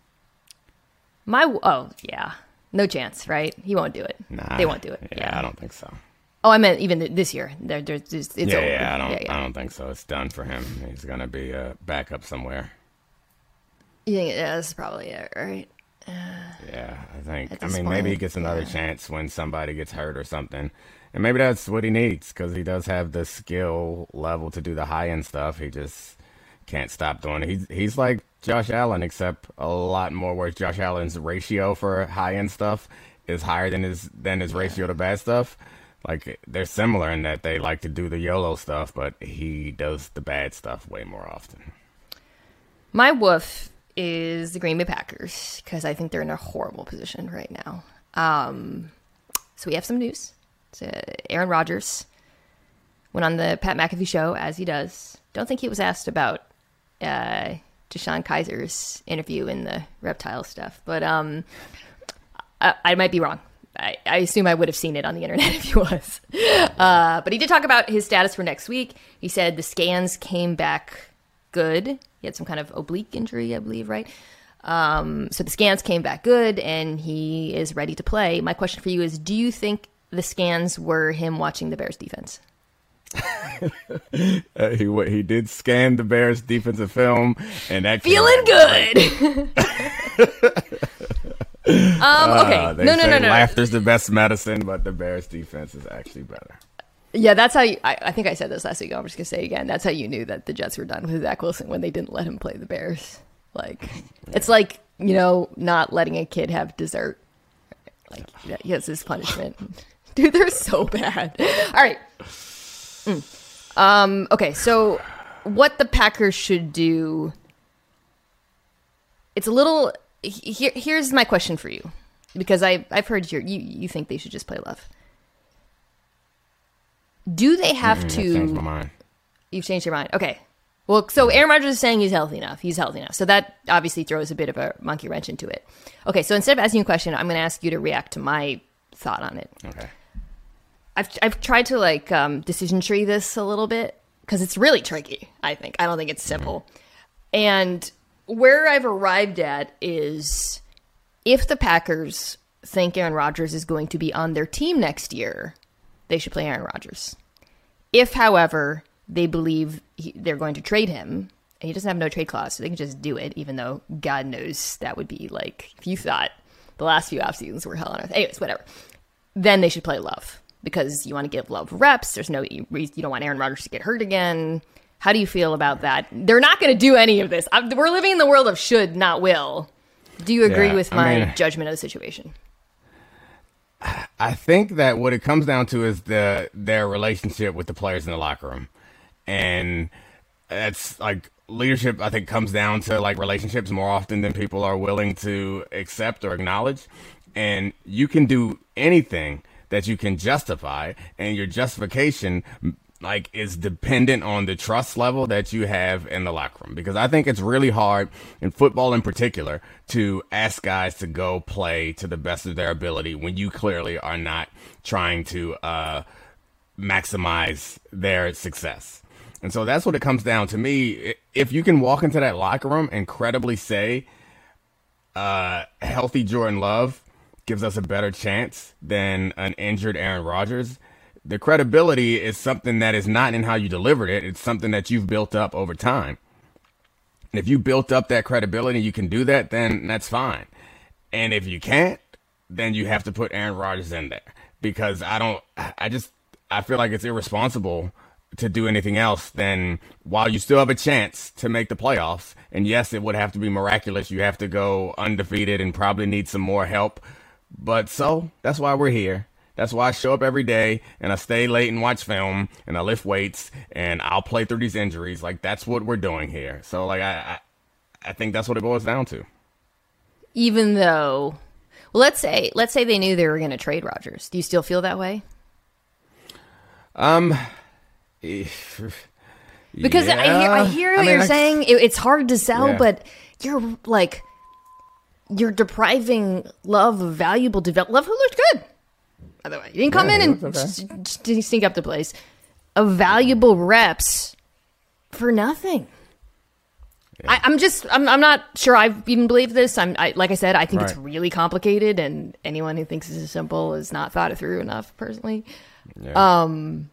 Speaker 1: My oh yeah, no chance, right? He won't do it.
Speaker 2: Nah,
Speaker 1: they won't do it.
Speaker 2: Yeah,
Speaker 1: yeah.
Speaker 2: I don't think so.
Speaker 1: Oh, I meant even this year. There, there's it's
Speaker 2: yeah,
Speaker 1: over.
Speaker 2: yeah, I don't,
Speaker 1: yeah, yeah.
Speaker 2: I don't think so. It's done for him. He's gonna be a backup somewhere.
Speaker 1: You think yeah, that's probably it, right? Uh,
Speaker 2: yeah, I think. I mean, point, maybe he gets another yeah. chance when somebody gets hurt or something, and maybe that's what he needs because he does have the skill level to do the high end stuff. He just can't stop doing it. He's he's like Josh Allen, except a lot more. Where Josh Allen's ratio for high end stuff is higher than his than his ratio to bad stuff. Like they're similar in that they like to do the YOLO stuff, but he does the bad stuff way more often.
Speaker 1: My woof is the Green Bay Packers because I think they're in a horrible position right now. Um, so we have some news. So Aaron Rodgers went on the Pat McAfee show, as he does. Don't think he was asked about uh, Deshaun Kaiser's interview in the reptile stuff, but um, I, I might be wrong. I, I assume I would have seen it on the internet if he was. Uh, but he did talk about his status for next week. He said the scans came back good. He had some kind of oblique injury, I believe, right? Um, so the scans came back good, and he is ready to play. My question for you is, do you think the scans were him watching the Bears defense?
Speaker 2: uh, he he did scan the Bears defensive film, and that
Speaker 1: feeling good. um, okay,
Speaker 2: uh, they
Speaker 1: no, no,
Speaker 2: say
Speaker 1: no, no.
Speaker 2: Laughter's the best medicine, but the Bears defense is actually better.
Speaker 1: Yeah, that's how you, I, I think I said this last week. I'm just going to say it again. That's how you knew that the Jets were done with Zach Wilson when they didn't let him play the Bears. Like, yeah. It's like, you know, not letting a kid have dessert. Like, yeah, he has his punishment. Dude, they're so bad. All right. Mm. Um, okay, so what the Packers should do, it's a little, here, here's my question for you. Because I, I've heard your, you, you think they should just play Love. Do they have
Speaker 2: mm,
Speaker 1: to?
Speaker 2: I've changed my mind.
Speaker 1: You've changed your mind. Okay. Well, so Aaron Rodgers is saying he's healthy enough. He's healthy enough. So that obviously throws a bit of a monkey wrench into it. Okay. So instead of asking you a question, I'm going to ask you to react to my thought on it.
Speaker 2: Okay.
Speaker 1: I've I've tried to like um, decision tree this a little bit because it's really tricky. I think I don't think it's simple. Mm-hmm. And where I've arrived at is if the Packers think Aaron Rodgers is going to be on their team next year, they should play Aaron Rodgers. If, however, they believe he, they're going to trade him, and he doesn't have no trade clause, so they can just do it, even though God knows that would be like, if you thought the last few off seasons were hell on earth. Anyways, whatever. Then they should play Love, because you want to give Love reps. There's no reason, you don't want Aaron Rodgers to get hurt again. How do you feel about that? They're not going to do any of this. I'm, we're living in the world of should, not will. Do you agree
Speaker 2: yeah,
Speaker 1: with my
Speaker 2: I mean,
Speaker 1: judgment of the situation?
Speaker 2: I think that what it comes down to is the their relationship with the players in the locker room. And that's like leadership, I think, comes down to like relationships more often than people are willing to accept or acknowledge. And you can do anything that you can justify, and your justification like is dependent on the trust level that you have in the locker room. Because I think it's really hard in football in particular to ask guys to go play to the best of their ability when you clearly are not trying to uh, maximize their success. And so that's what it comes down to me. If you can walk into that locker room and credibly say, uh, healthy Jordan Love gives us a better chance than an injured Aaron Rodgers, The credibility is something that is not in how you delivered it. It's something that you've built up over time. And if you built up that credibility, you can do that, then that's fine. And if you can't, then you have to put Aaron Rodgers in there, because I don't, I just, I feel like it's irresponsible to do anything else than, while you still have a chance to make the playoffs. And yes, it would have to be miraculous. You have to go undefeated and probably need some more help. But so that's why we're here. That's why I show up every day and I stay late and watch film and I lift weights and I'll play through these injuries. Like, that's what we're doing here. So, like, I, I, I think that's what it boils down to.
Speaker 1: Even though, well, let's say, let's say they knew they were going to trade Rodgers. Do you still feel that way?
Speaker 2: Um,
Speaker 1: because
Speaker 2: yeah.
Speaker 1: I hear, I hear what I mean, you're I, saying. It, it's hard to sell, yeah. but you're like, you're depriving Love of valuable development. Love, who looked good, by the way. You didn't come yeah, in and okay. sneak up the place. Of valuable reps for nothing. Yeah. I, I'm just, I'm, I'm not sure I even believe this. I'm, I, like I said, I think right. it's really complicated, and anyone who thinks it's simple has not thought it through enough, personally. Yeah. Um,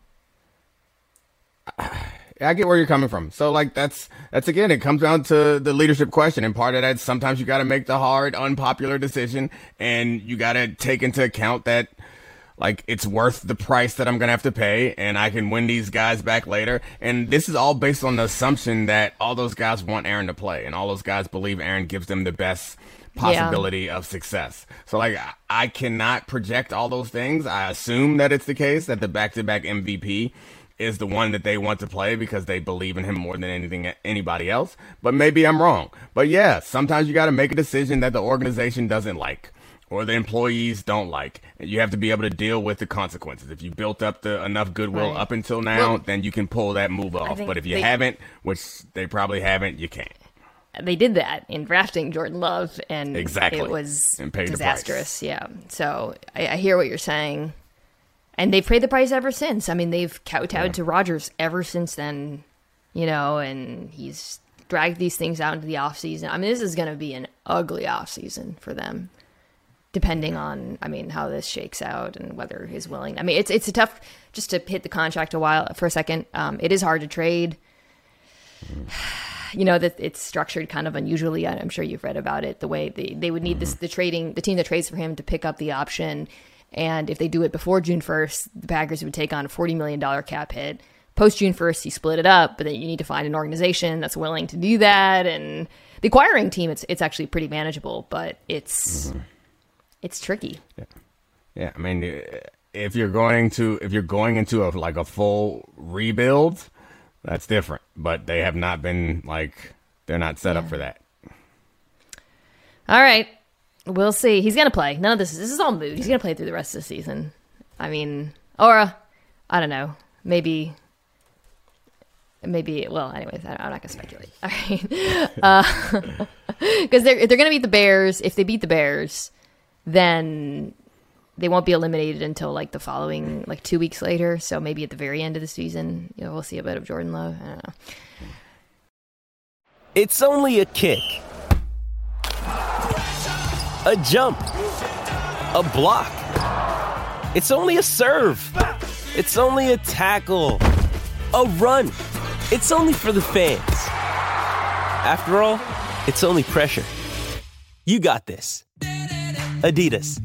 Speaker 2: I get where you're coming from. So, like, that's, that's again, it comes down to the leadership question. And part of that, sometimes you got to make the hard, unpopular decision, and you got to take into account that, like, it's worth the price that I'm going to have to pay, and I can win these guys back later. And this is all based on the assumption that all those guys want Aaron to play, and all those guys believe Aaron gives them the best possibility yeah. of success. So, like, I cannot project all those things. I assume that it's the case, that the back-to-back M V P is the one that they want to play because they believe in him more than anything, anybody else. But maybe I'm wrong. But yeah, sometimes you got to make a decision that the organization doesn't like, or the employees don't like. You have to be able to deal with the consequences. If you built up the enough goodwill right. up until now, well, then you can pull that move off. But if you they, haven't, which they probably haven't, you can't.
Speaker 1: They did that in drafting Jordan Love, and
Speaker 2: exactly.
Speaker 1: it was
Speaker 2: and paid
Speaker 1: disastrous. Yeah. So I, I hear what you're saying. And they've paid the price ever since. I mean, they've kowtowed yeah. to Rodgers ever since then, you know, and he's dragged these things out into the offseason. I mean, this is going to be an ugly offseason for them, depending on, I mean, how this shakes out and whether he's willing. I mean, it's it's a tough, just to hit the contract a while for a second. Um, it is hard to trade. You know, that it's structured kind of unusually. I'm sure you've read about it, the way they, they would need this, the trading, the team that trades for him to pick up the option. And if they do it before June first, the Packers would take on a forty million dollars cap hit. Post June first, you split it up, but then you need to find an organization that's willing to do that. And the acquiring team, it's it's actually pretty manageable, but it's mm-hmm. it's tricky.
Speaker 2: Yeah. yeah, I mean, if you're going to if you're going into a like a full rebuild, that's different. But they have not been like they're not set yeah. up for that.
Speaker 1: All right. We'll see. He's going to play. None of this, this is all mood. He's going to play through the rest of the season. I mean, or, uh, I don't know. Maybe, maybe, well, anyways, I, I'm not going to speculate. All right. Because uh, they're, they're going to beat the Bears. If they beat the Bears, then they won't be eliminated until, like, the following, like, two weeks later. So maybe at the very end of the season, you know, we'll see a bit of Jordan Love. I don't know.
Speaker 4: It's only a kick. A jump, a block. It's only a serve. It's only a tackle, a run. It's only for the fans. After all, it's only pressure. You got this. Adidas.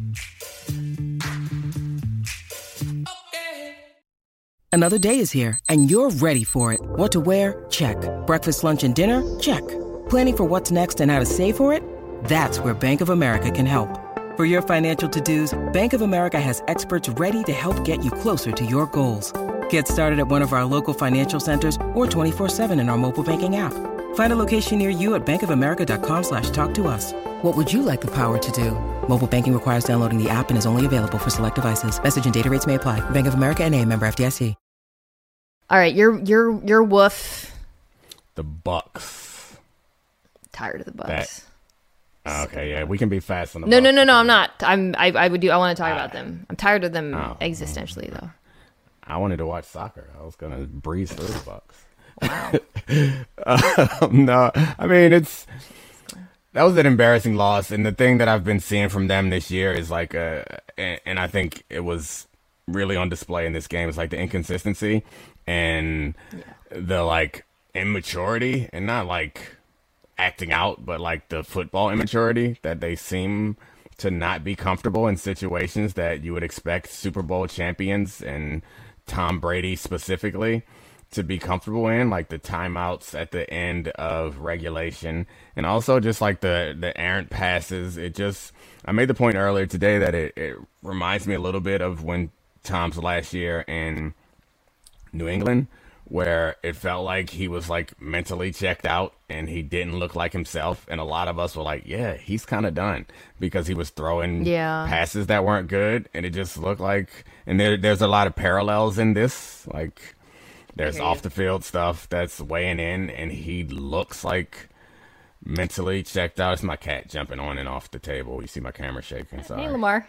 Speaker 5: Another day is here, and you're ready for it. What to wear? Check. Breakfast, lunch, and dinner? Check. Planning for what's next and how to save for it? That's where Bank of America can help. For your financial to-dos, Bank of America has experts ready to help get you closer to your goals. Get started at one of our local financial centers or twenty-four seven in our mobile banking app. Find a location near you at bankofamerica.com slash talk to us. What would you like the power to do? Mobile banking requires downloading the app and is only available for select devices. Message and data rates may apply. Bank of America N A, member F D I C.
Speaker 1: All right, you're, you're, you're woof.
Speaker 2: The Bucks.
Speaker 1: Tired of the Bucks.
Speaker 2: That- Okay, yeah, we can be fast on the.
Speaker 1: No,
Speaker 2: Bucks.
Speaker 1: no, no, no. I'm not. I'm. I. I would do. I want to talk
Speaker 2: uh,
Speaker 1: about them. I'm tired of them
Speaker 2: oh,
Speaker 1: existentially, though.
Speaker 2: I wanted to watch soccer. I was gonna breeze through the Bucks.
Speaker 1: Wow.
Speaker 2: um, no, I mean it's that was an embarrassing loss, and the thing that I've been seeing from them this year is like, uh, and, and I think it was really on display in this game is like the inconsistency and yeah. the like immaturity, and not like acting out, but like the football immaturity that they seem to not be comfortable in situations that you would expect Super Bowl champions and Tom Brady specifically to be comfortable in, like the timeouts at the end of regulation, and also just like the, the errant passes. It just, I made the point earlier today that it, it reminds me a little bit of when Tom's last year in New England, where it felt like he was like mentally checked out and he didn't look like himself. And a lot of us were like, yeah, he's kind of done, because he was throwing
Speaker 1: yeah.
Speaker 2: passes that weren't good. And it just looked like, and there, there's a lot of parallels in this. Like there's off the field stuff that's weighing in, and he looks like mentally checked out. It's my cat jumping on and off the table. You see my camera shaking. Sorry.
Speaker 1: Hey, Lamar.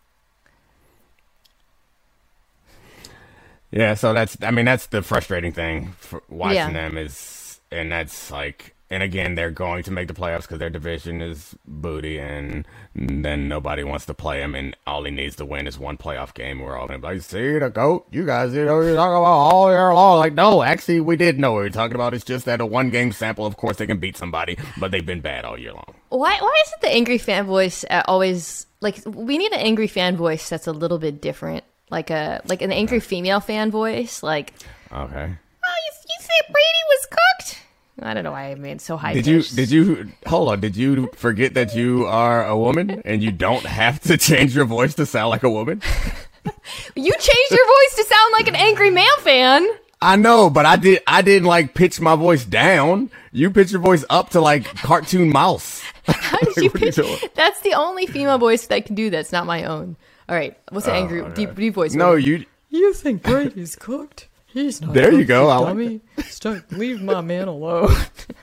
Speaker 2: Yeah, so that's, I mean, that's the frustrating thing for watching
Speaker 1: yeah.
Speaker 2: them is, and that's like, and again, they're going to make the playoffs because their division is booty, and then nobody wants to play him, and all he needs to win is one playoff game. We're all going to be like, see, the GOAT, you guys, you know, you're talking about all year long. Like, no, actually, we did know what we were talking about. It's just that a one-game sample, of course, they can beat somebody, but they've been bad all year long.
Speaker 1: Why, why is it the angry fan voice uh, always, like, we need an angry fan voice that's a little bit different. Like a like an angry female fan voice, like,
Speaker 2: okay.
Speaker 1: Oh, you, you say Brady was cooked? I don't know why I made it so high.
Speaker 2: Did you did you hold on? Did you forget that you are a woman and you don't have to change your voice to sound like a woman?
Speaker 1: You changed your voice to sound like an angry male fan.
Speaker 2: I know, but I did. I didn't like pitch my voice down. You pitch your voice up to like cartoon mouse.
Speaker 1: How did you pitch? That's the only female voice that can do that. It's not my own. All right, what's the oh, angry okay. deep deep voice?
Speaker 2: No, you.
Speaker 1: You think Brady's cooked? He's not.
Speaker 2: There
Speaker 1: cooked,
Speaker 2: you go. I
Speaker 1: dummy. Like Start, leave my man alone.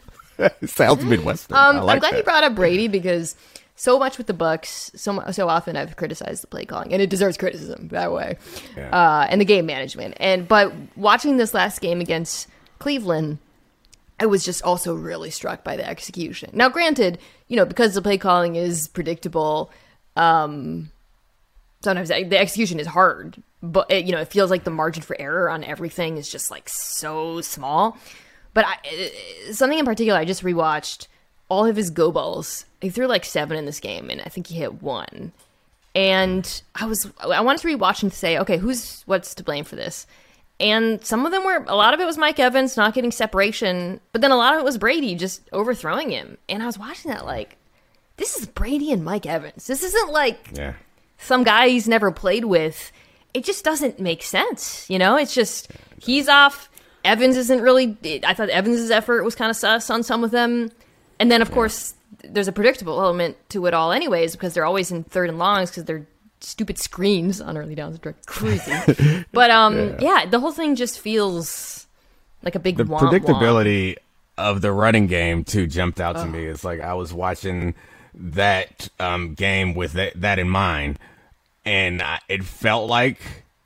Speaker 2: It sounds Midwestern.
Speaker 1: Um,
Speaker 2: I like
Speaker 1: I'm glad
Speaker 2: that.
Speaker 1: you brought up Brady, because so much with the Bucs, so so often I've criticized the play calling, and it deserves criticism that way, yeah. uh, and the game management. And but watching this last game against Cleveland, I was just also really struck by the execution. Now, granted, you know, because the play calling is predictable. Um, Sometimes the execution is hard, but it, you know, it feels like the margin for error on everything is just like so small. But I, something in particular, I just rewatched all of his go balls. He threw like seven in this game, and I think he hit one. And I was, I wanted to rewatch and say, okay, who's what's to blame for this? And some of them were, a lot of it was Mike Evans not getting separation, but then a lot of it was Brady just overthrowing him. And I was watching that like, this is Brady and Mike Evans. This isn't like.
Speaker 2: Yeah.
Speaker 1: Some guy he's never played with. It just doesn't make sense, you know? It's just, he's off. Evans isn't really, I thought Evans' effort was kind of sus on some of them. And then, of yeah. course, there's a predictable element to it all anyways, because they're always in third and longs because they're stupid screens on early downs. They're crazy. But, um, yeah. yeah, the whole thing just feels like a big
Speaker 2: The
Speaker 1: womp
Speaker 2: predictability
Speaker 1: womp.
Speaker 2: of the running game, too, jumped out to oh. me. It's like I was watching that um, game with that, that in mind. And I, it felt like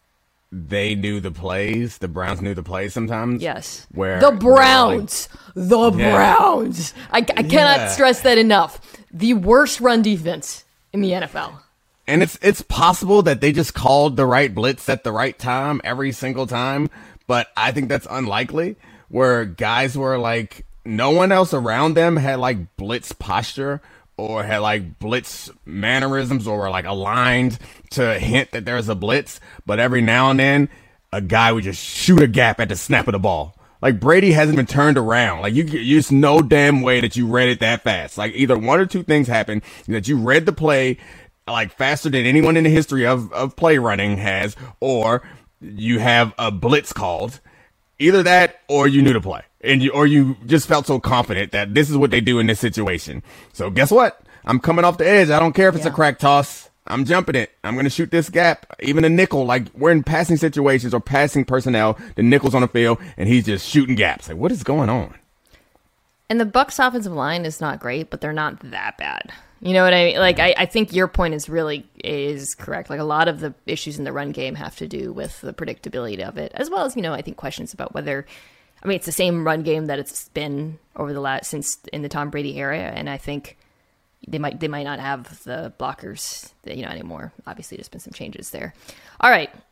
Speaker 2: they knew the plays. The Browns knew the plays sometimes.
Speaker 1: Yes.
Speaker 2: Where
Speaker 1: the Browns. Like, the
Speaker 2: yeah.
Speaker 1: Browns. I, I cannot
Speaker 2: yeah.
Speaker 1: stress that enough. The worst run defense in the N F L.
Speaker 2: And it's it's possible that they just called the right blitz at the right time every single time. But I think that's unlikely, where guys were like, no one else around them had like blitz posture or had like blitz mannerisms or were like aligned to hint that there's a blitz. But every now and then, a guy would just shoot a gap at the snap of the ball. Like Brady hasn't been turned around. Like you, you just no damn way that you read it that fast. Like either one or two things happened, that you read the play like faster than anyone in the history of, of play running has, or you have a blitz called. Either that or you knew the play. And you, or you just felt so confident that this is what they do in this situation. So guess what? I'm coming off the edge. I don't care if it's yeah. a crack toss. I'm jumping it. I'm going to shoot this gap. Even a nickel, like we're in passing situations or passing personnel, the nickel's on the field and he's just shooting gaps. Like what is going on?
Speaker 1: And the Bucs offensive line is not great, but they're not that bad. You know what I mean? Like, I, I think your point is really is correct. Like, a lot of the issues in the run game have to do with the predictability of it, as well as, you know, I think questions about whether, I mean, it's the same run game that it's been over the last, since in the Tom Brady era, and I think they might they might not have the blockers, that, you know, anymore. Obviously, there's been some changes there. All right.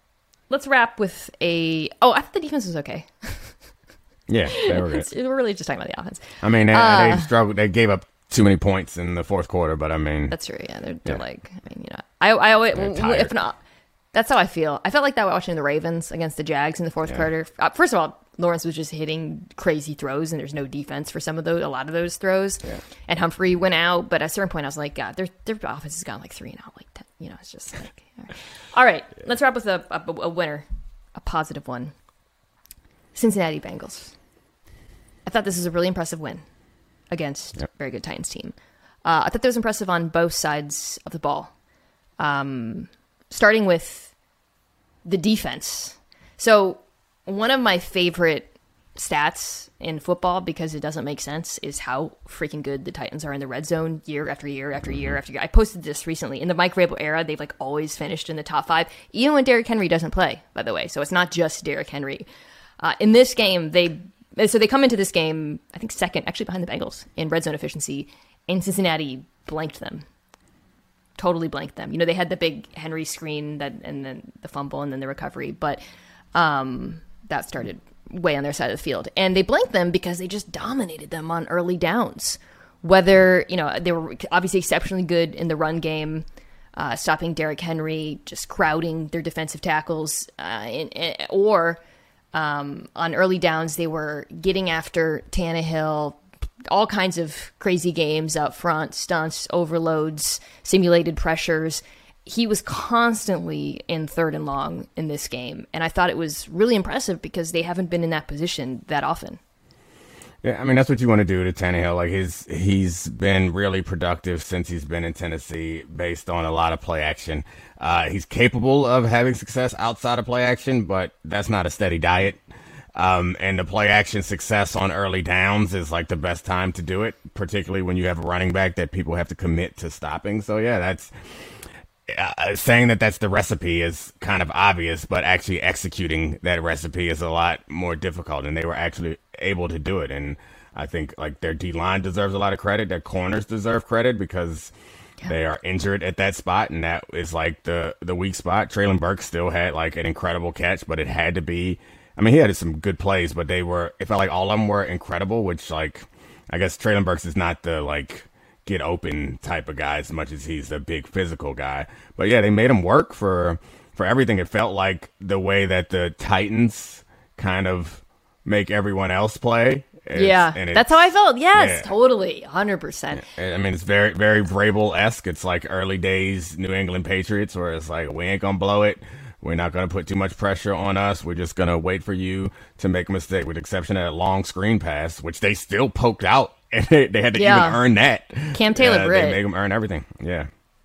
Speaker 1: let's wrap with a. Oh, I thought the defense was okay.
Speaker 2: Yeah, they were good.
Speaker 1: We're really just talking about the offense.
Speaker 2: I mean, they,
Speaker 1: Uh,
Speaker 2: they struggled. They gave up too many points in the fourth quarter, but I mean,
Speaker 1: That's true. Yeah, they're, they're
Speaker 2: Yeah.
Speaker 1: like, I mean, you know, I, I always,
Speaker 2: They're tired.
Speaker 1: if not, that's how I feel. I felt like that watching the Ravens against the Jags in the fourth
Speaker 2: Yeah.
Speaker 1: quarter. Uh, first of all, Lawrence was just hitting crazy throws, and there's no defense for some of those, a lot of those throws.
Speaker 2: Yeah.
Speaker 1: And Humphrey went out, but at a certain point, I was like, God, their their offense has gone like three and out, like ten. You know, it's just like, all right. All right, let's wrap with a, a a winner, a positive one. Cincinnati Bengals. I thought this was a really impressive win against
Speaker 2: Yep.
Speaker 1: a very good Titans team. Uh, I thought that was impressive on both sides of the ball. Um, starting with the defense. So one of my favorite stats in football, because it doesn't make sense, is how freaking good the Titans are in the red zone year after year after year after year. I posted this recently. In the Mike Vrabel era, they've like always finished in the top five, even when Derrick Henry doesn't play, by the way. So it's not just Derrick Henry. Uh, in this game, they so they come into this game, I think second, actually behind the Bengals in red zone efficiency, and Cincinnati blanked them. Totally blanked them. You know, they had the big Henry screen that, and then the fumble and then the recovery, but um, that started way on their side of the field. And they blanked them because they just dominated them on early downs. Whether, you know, they were obviously exceptionally good in the run game, uh, stopping Derrick Henry, just crowding their defensive tackles, uh, in, in, or um, on early downs, they were getting after Tannehill, all kinds of crazy games up front, stunts, overloads, simulated pressures. He was constantly in third and long in this game. And I thought it was really impressive because they haven't been in that position that often.
Speaker 2: yeah, I mean, that's what you want to do to Tannehill. Like his, he's been really productive since he's been in Tennessee, based on a lot of play action. Uh, he's capable of having success outside of play action, but that's not a steady diet. Um, and the play action success on early downs is like the best time to do it, particularly when you have a running back that people have to commit to stopping. So yeah, that's uh, saying that that's the recipe is kind of obvious, but actually executing that recipe is a lot more difficult, and they were actually able to do it. And I think like their D line deserves a lot of credit. Their corners deserve credit because they are injured at that spot, and that is like the, the weak spot. Traylon Burks still had like an incredible catch, but it had to be, I mean, he had some good plays, but they were, it felt like all of them were incredible, which like, I guess Traylon Burks is not the like get open type of guy as much as he's a big physical guy. But yeah, they made him work for, for everything. It felt like the way that the Titans kind of make everyone else play. It's,
Speaker 1: yeah,
Speaker 2: and
Speaker 1: that's how I felt. Yes,
Speaker 2: yeah.
Speaker 1: totally, one hundred percent.
Speaker 2: I mean, it's very, very Vrabel-esque. It's like early days New England Patriots, where it's like, we ain't going to blow it. We're not going to put too much pressure on us. We're just going to wait for you to make a mistake, with the exception of that long screen pass, which they still poked out, and they, they had to
Speaker 1: Yeah.
Speaker 2: even earn that.
Speaker 1: Cam Taylor
Speaker 2: uh,
Speaker 1: Britt.
Speaker 2: They make them earn everything. Yeah.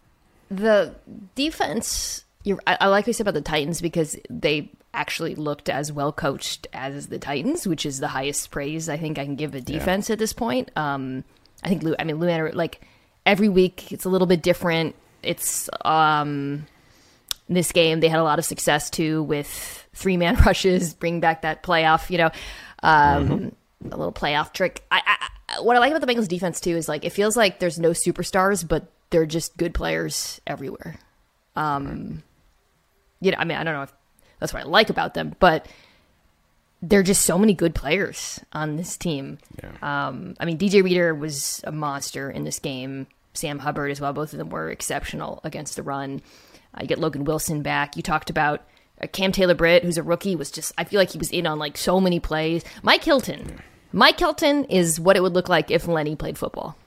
Speaker 1: The defense, you're, I, I like what you said about the Titans because they actually looked as well coached as the Titans, which is the highest praise I think I can give a defense yeah. at this point. Um, I think Lou, I mean, Lou Anarumo, like every week it's a little bit different. It's um, this game they had a lot of success too with three man rushes, bring back that playoff, you know, um, mm-hmm. a little playoff trick. I, I, what I like about the Bengals defense too is like it feels like there's no superstars, but they're just good players everywhere. Um, right. You know, I mean, I don't know if that's what I like about them, but there are just so many good players on this team. Yeah. Um, I mean, D J Reader was a monster in this game. Sam Hubbard as well. Both of them were exceptional against the run. Uh, you get Logan Wilson back. You talked about uh, Cam Taylor Britt, who's a rookie, was just, I feel like he was in on like so many plays. Mike Hilton. Yeah. Mike Hilton is what it would look like if Lenny played football.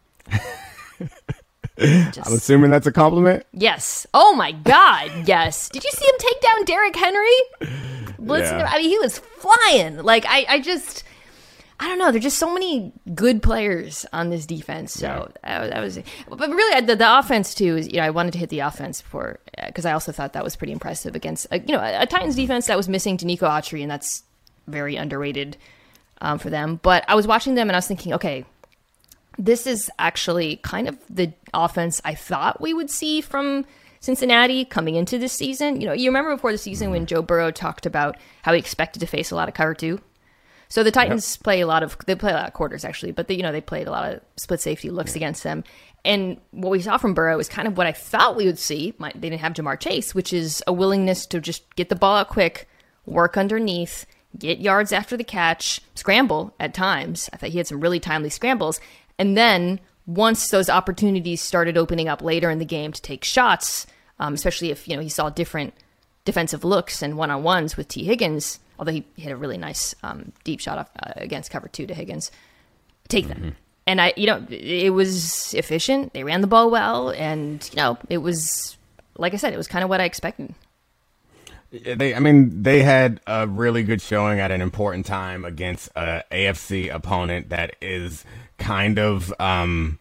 Speaker 2: Just, I'm assuming that's a compliment.
Speaker 1: Yes. Oh my God. Yes. Did you see him take down Derrick Henry? Listen, yeah. I mean, he was flying. Like I, I just, I don't know. There's just so many good players on this defense. So yeah. that, that was, but really the, the offense too is, you know, I wanted to hit the offense before because I also thought that was pretty impressive against, uh, you know, a, a Titans defense that was missing Danico Autry, and that's very underrated um, for them. But I was watching them and I was thinking, okay, this is actually kind of the offense I thought we would see from Cincinnati coming into this season. You know, you remember before the season when Joe Burrow talked about how he expected to face a lot of cover two. So the Titans yep. play a lot of, they play a lot of quarters actually, but they, you know, they played a lot of split safety looks yeah. against them. And what we saw from Burrow is kind of what I thought we would see. My, they didn't have Jamar Chase, which is a willingness to just get the ball out quick, work underneath, get yards after the catch, scramble at times. I thought he had some really timely scrambles. And then once those opportunities started opening up later in the game to take shots, um, especially if, you know, he saw different defensive looks and one-on-ones with T. Higgins, although he hit a really nice um, deep shot off, uh, against cover two to Higgins, take them. Mm-hmm. And I, you know, it was efficient. They ran the ball well, and you know, it was, like I said, it was kind of what I expected.
Speaker 2: They, I mean, they had a really good showing at an important time against a A F C opponent that is kind of um,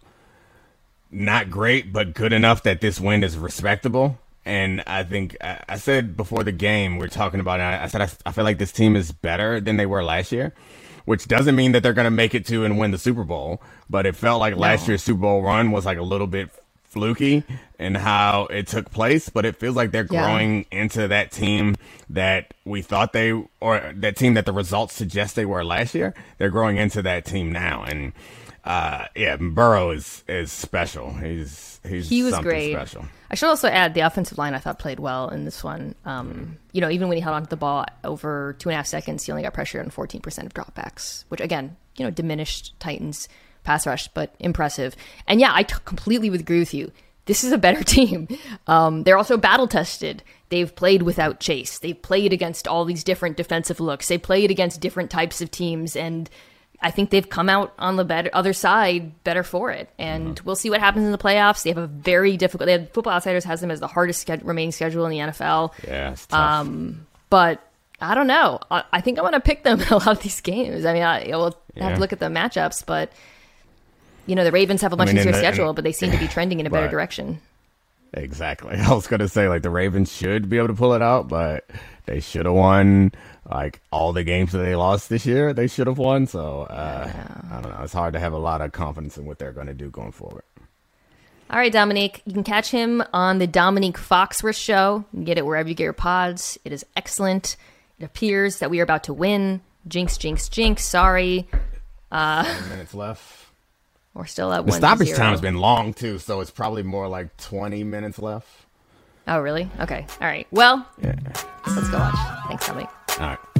Speaker 2: not great, but good enough that this win is respectable. And I think I, I said before the game, we we're talking about it. I said I, I feel like this team is better than they were last year, which doesn't mean that they're going to make it to and win the Super Bowl. But it felt like no. last year's Super Bowl run was like a little bit fluky in how it took place. But it feels like they're yeah. growing into that team that we thought they, or that team that the results suggest they were last year. They're growing into that team now. And uh, yeah, Burrow is, is special. He's, he's
Speaker 1: he was
Speaker 2: something
Speaker 1: great.
Speaker 2: special.
Speaker 1: I should also add the offensive line I thought played well in this one. Um, you know, even when he held onto the ball over two and a half seconds, he only got pressured on fourteen percent of dropbacks, which again, you know, diminished Titans pass rush, but impressive. And yeah, I t- completely agree with you. This is a better team. Um, they're also battle tested. They've played without Chase. They've played against all these different defensive looks. They played against different types of teams, and I think they've come out on the better other side better for it. And mm-hmm. we'll see what happens in the playoffs. They have a very difficult. They have, Football Outsiders has them as the hardest ske- remaining schedule in the N F L.
Speaker 2: Yeah, it's tough.
Speaker 1: Um, but I don't know. I, I think I want to pick them in a lot of these games. I mean, I, we'll yeah. have to look at the matchups, but you know, the Ravens have a much I mean, easier the, schedule, but they seem to be trending in a better
Speaker 2: right.
Speaker 1: direction.
Speaker 2: Exactly. I was going to say, like, the Ravens should be able to pull it out, but they should have won, like, all the games that they lost this year. They should have won. So, uh, yeah. I don't know. It's hard to have a lot of confidence in what they're going to do going forward.
Speaker 1: All right, Dominique. You can catch him on the Dominique Foxworth Show. You can get it wherever you get your pods. It is excellent. It appears that we are about to win. Jinx, jinx, jinx. Sorry. Uh,
Speaker 2: Ten minutes left.
Speaker 1: We're still at
Speaker 2: the
Speaker 1: one.
Speaker 2: stoppage time has been long too, so it's probably more like twenty minutes left.
Speaker 1: Oh, really? Okay. All right. Well,
Speaker 2: yeah.
Speaker 1: let's go watch. Thanks, Dominic.
Speaker 2: All right.